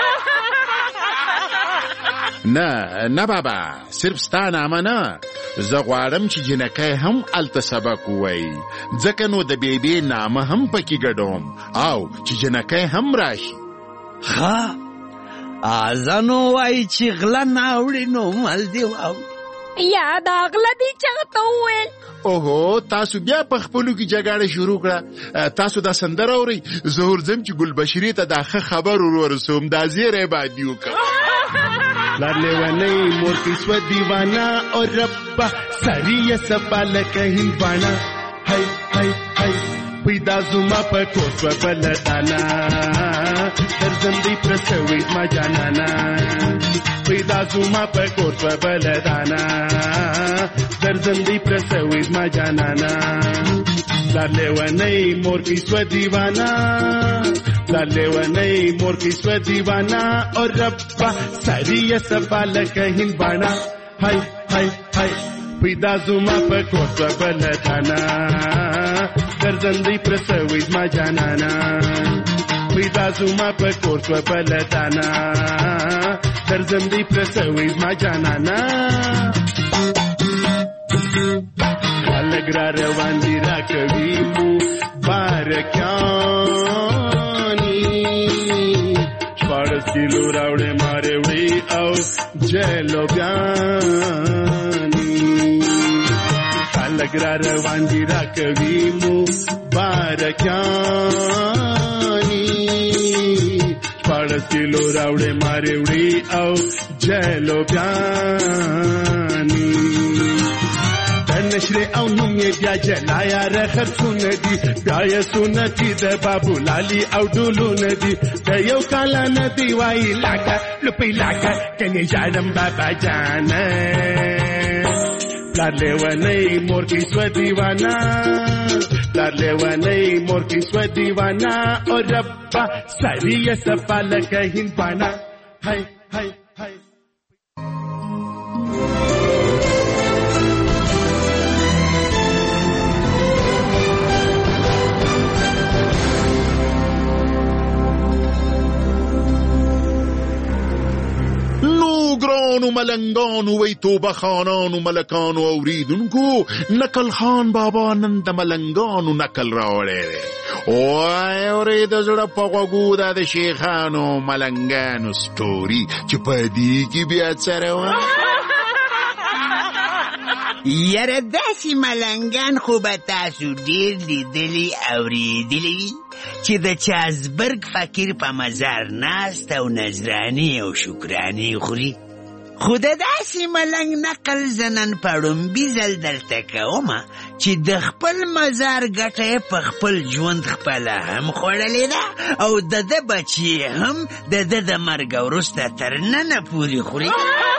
نه نه بابا، صرف ستا نامه نه، زه غواړم چې جنکۍ هم هلته سبق ووایي، ځکه نو د بیبي نامه هم پکې ګډوم او چې جنکۍ هم راشي. ښه زه نو وایي چې غله ناوړي نو مل دې واوړي. یا دا غله دې چغه ته وویل؟ اوهو تاسو بیا په خپلو کې جګړه شروع کړه. تاسو دا سندره اورئ؟ زه ورځم چې ګلبشرې ته دا ښه خبر ور ورسوم، دا زیری باندې وکړم. لار لیونی مور کی سو دیوانا اور ربا سریه سپالک هندوانا. هی هی هی پیدا زما په کور په بلدانا، درځم دی پرسوي ما جانانا. پیدا زما په کور په بلدانا، درځم دی پرسوي ما جانانا. لار لیونی مور کی سو دیوانا، لار لیونی مور کی سو دیوانا اور ربا سریه سپالک هندوانا. هی هی هی پیدا زما په کور په بلدانا، درځم دی پرسوي ما جانانا. پیدا زما په کور په بلدانا، درځم دی پرسوي ما جانانا. خلک را روان دي راکوي مو بارکیانی شپاړس کیلو راوړې مارې وړې او جلوګیانی خلک را روان دي راکوي مو بارکیانی شپاړس کیلو راوړې مارې وړې او جلوګیانی نشره او نوم یې بیا جلایا رخصونه دي بیا یې سنتي د بابو لالي او ډولونه دي د یو کال نه دی وای لاکه لپی لاکه کني جانم بابا جان پلار لیونی مور کی سو دیوانا پلار لیونی مور کی سو دیوانا او ربا سری سفال کهین پانا هاي هاي هاي ګرانو ملنګانو وی توبه خانانو ملکانو اوریدونکو نکل خان بابا نن د ملنګانو نکل راوړی دی وای اورید زړه په غوږو دا د شیخانو ملنګانو سټوري چې په دې کې بیا سره و یاره داسې ملنګان خو به تاسو ډېر لیدلي اوریدلي چې د چازبرګ فقیر په مزار ناست او نذرانې او شکرانې خوري خو د داسې ملنګ نقل زه نن په ړومبي ځل درته کومه چې د خپل مزار ګټه یې په خپل ژوند خپله هم خوړلې ده او د ده بچي هم د ده د مرګه وروسته تر ننه پورې خوري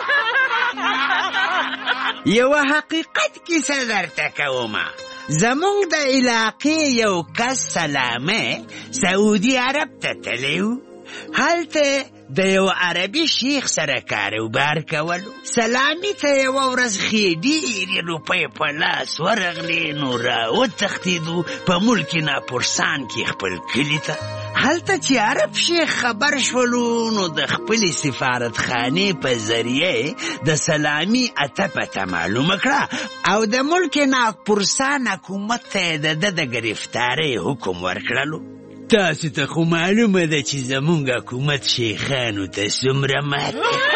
یوه حقیقت کیسه درته کومه زمونږ د علاقې یو کس سلامه سعودي عرب ته تللی و هلته د یو عربي شیخ سره کاروبار کولو سلامي ته یوه ورځ ښې ډېرې روپۍ په لاس ورغلې نو راوتښتېدو په ملک ناپورسان کې خپل کلي ته هلته چې عرب شیخ خبر شولو نو د خپلې سفارتخانې په ذریعه د سلامي اته پته معلومه کړه او د ملک ناپورسان حکومت ته د ده د ګرفتارۍ حکم ورکړلو تاسو ته خو معلومه ده چې زمونږ حکومت شیخانو ته څومره مات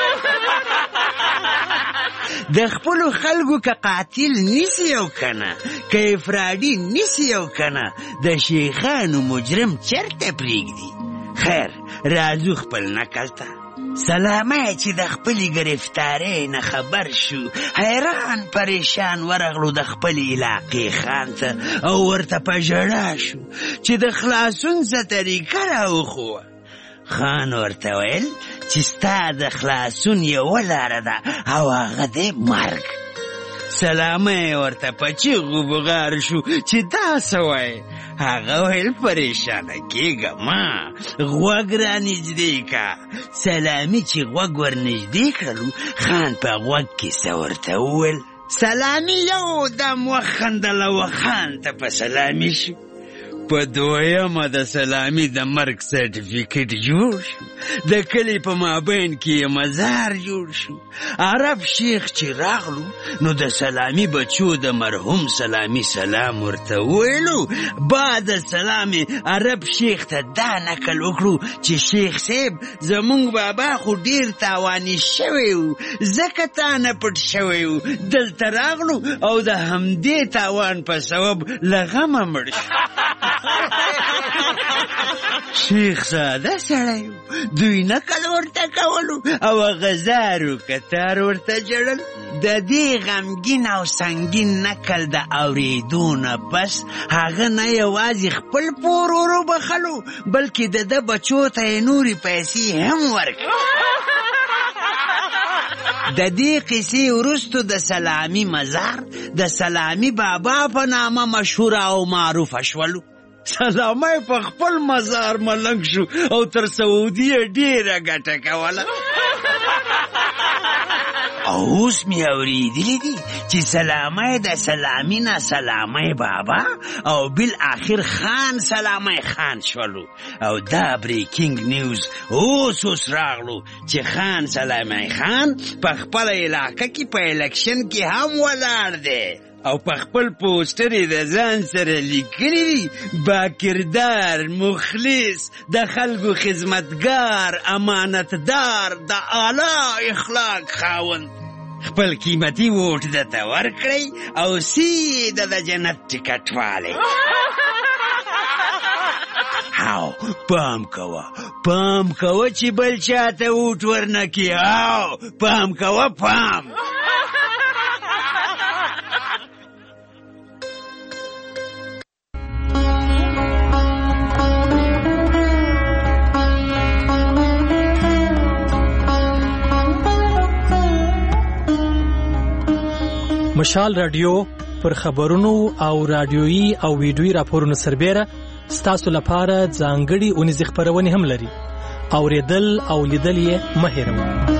د خپلو خلکو که قاتل نیسي او کنه که افرادي نیسي او کنه د شیخانو مجرم چرته پرېږدي خیر راځو خپل نکل ته سلامه چې د خپلې ګرفتارۍ نه خبر شو حیران پریشان ورغلو د خپلې علاقې خان ته او ورته په ژړا شو چې د خلاصون څه طریقه راوښوه خان ورته ویل چې ستا د خلاصون یوه لاره ده او هغه دی مرګ سلامه ورته په چیغو بغار شو چې دا څه وایې هغه ویل پریشانه کېږه ما غوږ را نږدې که سلامي چې غوږ ور نږدې کړلو خان په غوږ کې څه ورته وویل سلامي یو دم وخندل او خان ته په سلامي شو په دویمه د سلامي د مرګ سرټیفیکټ جوړ شو د کلي په مابین کې یې مزار جوړ شو عرب شیخ چې راغلو نو د سلامي بچو د مرحوم سلامي سلام ورته وویلو بعد سلامي عرب شیخ ته دا نقل وکړو چې شیخ صاحب زمونږ بابا خو ډېر تاواني شوی و ځکه تا نه پټ شوی و دلته راغلو او د همدې تاوان په سبب له غمه مړ شو شیخ ساده سړی دوی نقل ورته کولو او غزارو کتار ورته جړل د دې غمګین او سنګین نقل د اورېدو نه پس هغه نه یوازې خپل پور ورو بخلو بلکې د ده بچو ته یې نورې پیسې هم ورکړې د دې قصې وروستو د سلامي مزار د سلامي بابا په نامه مشهوره او معروفه شولو سلامه په خپل مزار ملنګ شو او تر سعودي ډېره ګټه کوله او اوس مې اورېدلي دي چې سلامه د سلامي نه سلامه بابا او بالاخر خان سلامه خان شولو او دا بریکینګ نیوز اوس اوس راغلو چې خان سلامه خان په خپله علاقه کې په الیکشن کې هم ولاړ دی او په خپل پوسټر یې د ځان سره لیکلی دي با کردار مخلص د خلکو خدمتګار امانتدار د اعلی اخلاق خاوند خپل قیمتي ووټ درته ورکړئ او سیده د جنت ټکټ والی هاو پام کوه پام کوه چې بل چاته ووټ ورنکړي هاو پام کوه پام مشال رادیو پر خبرونو او رادیویي او ویډیویي راپورونو سربېره ستاسو لپاره ځانګړي اونیزې خپرونې هم لري. اورېدل او لیدل یې مه هېروئ.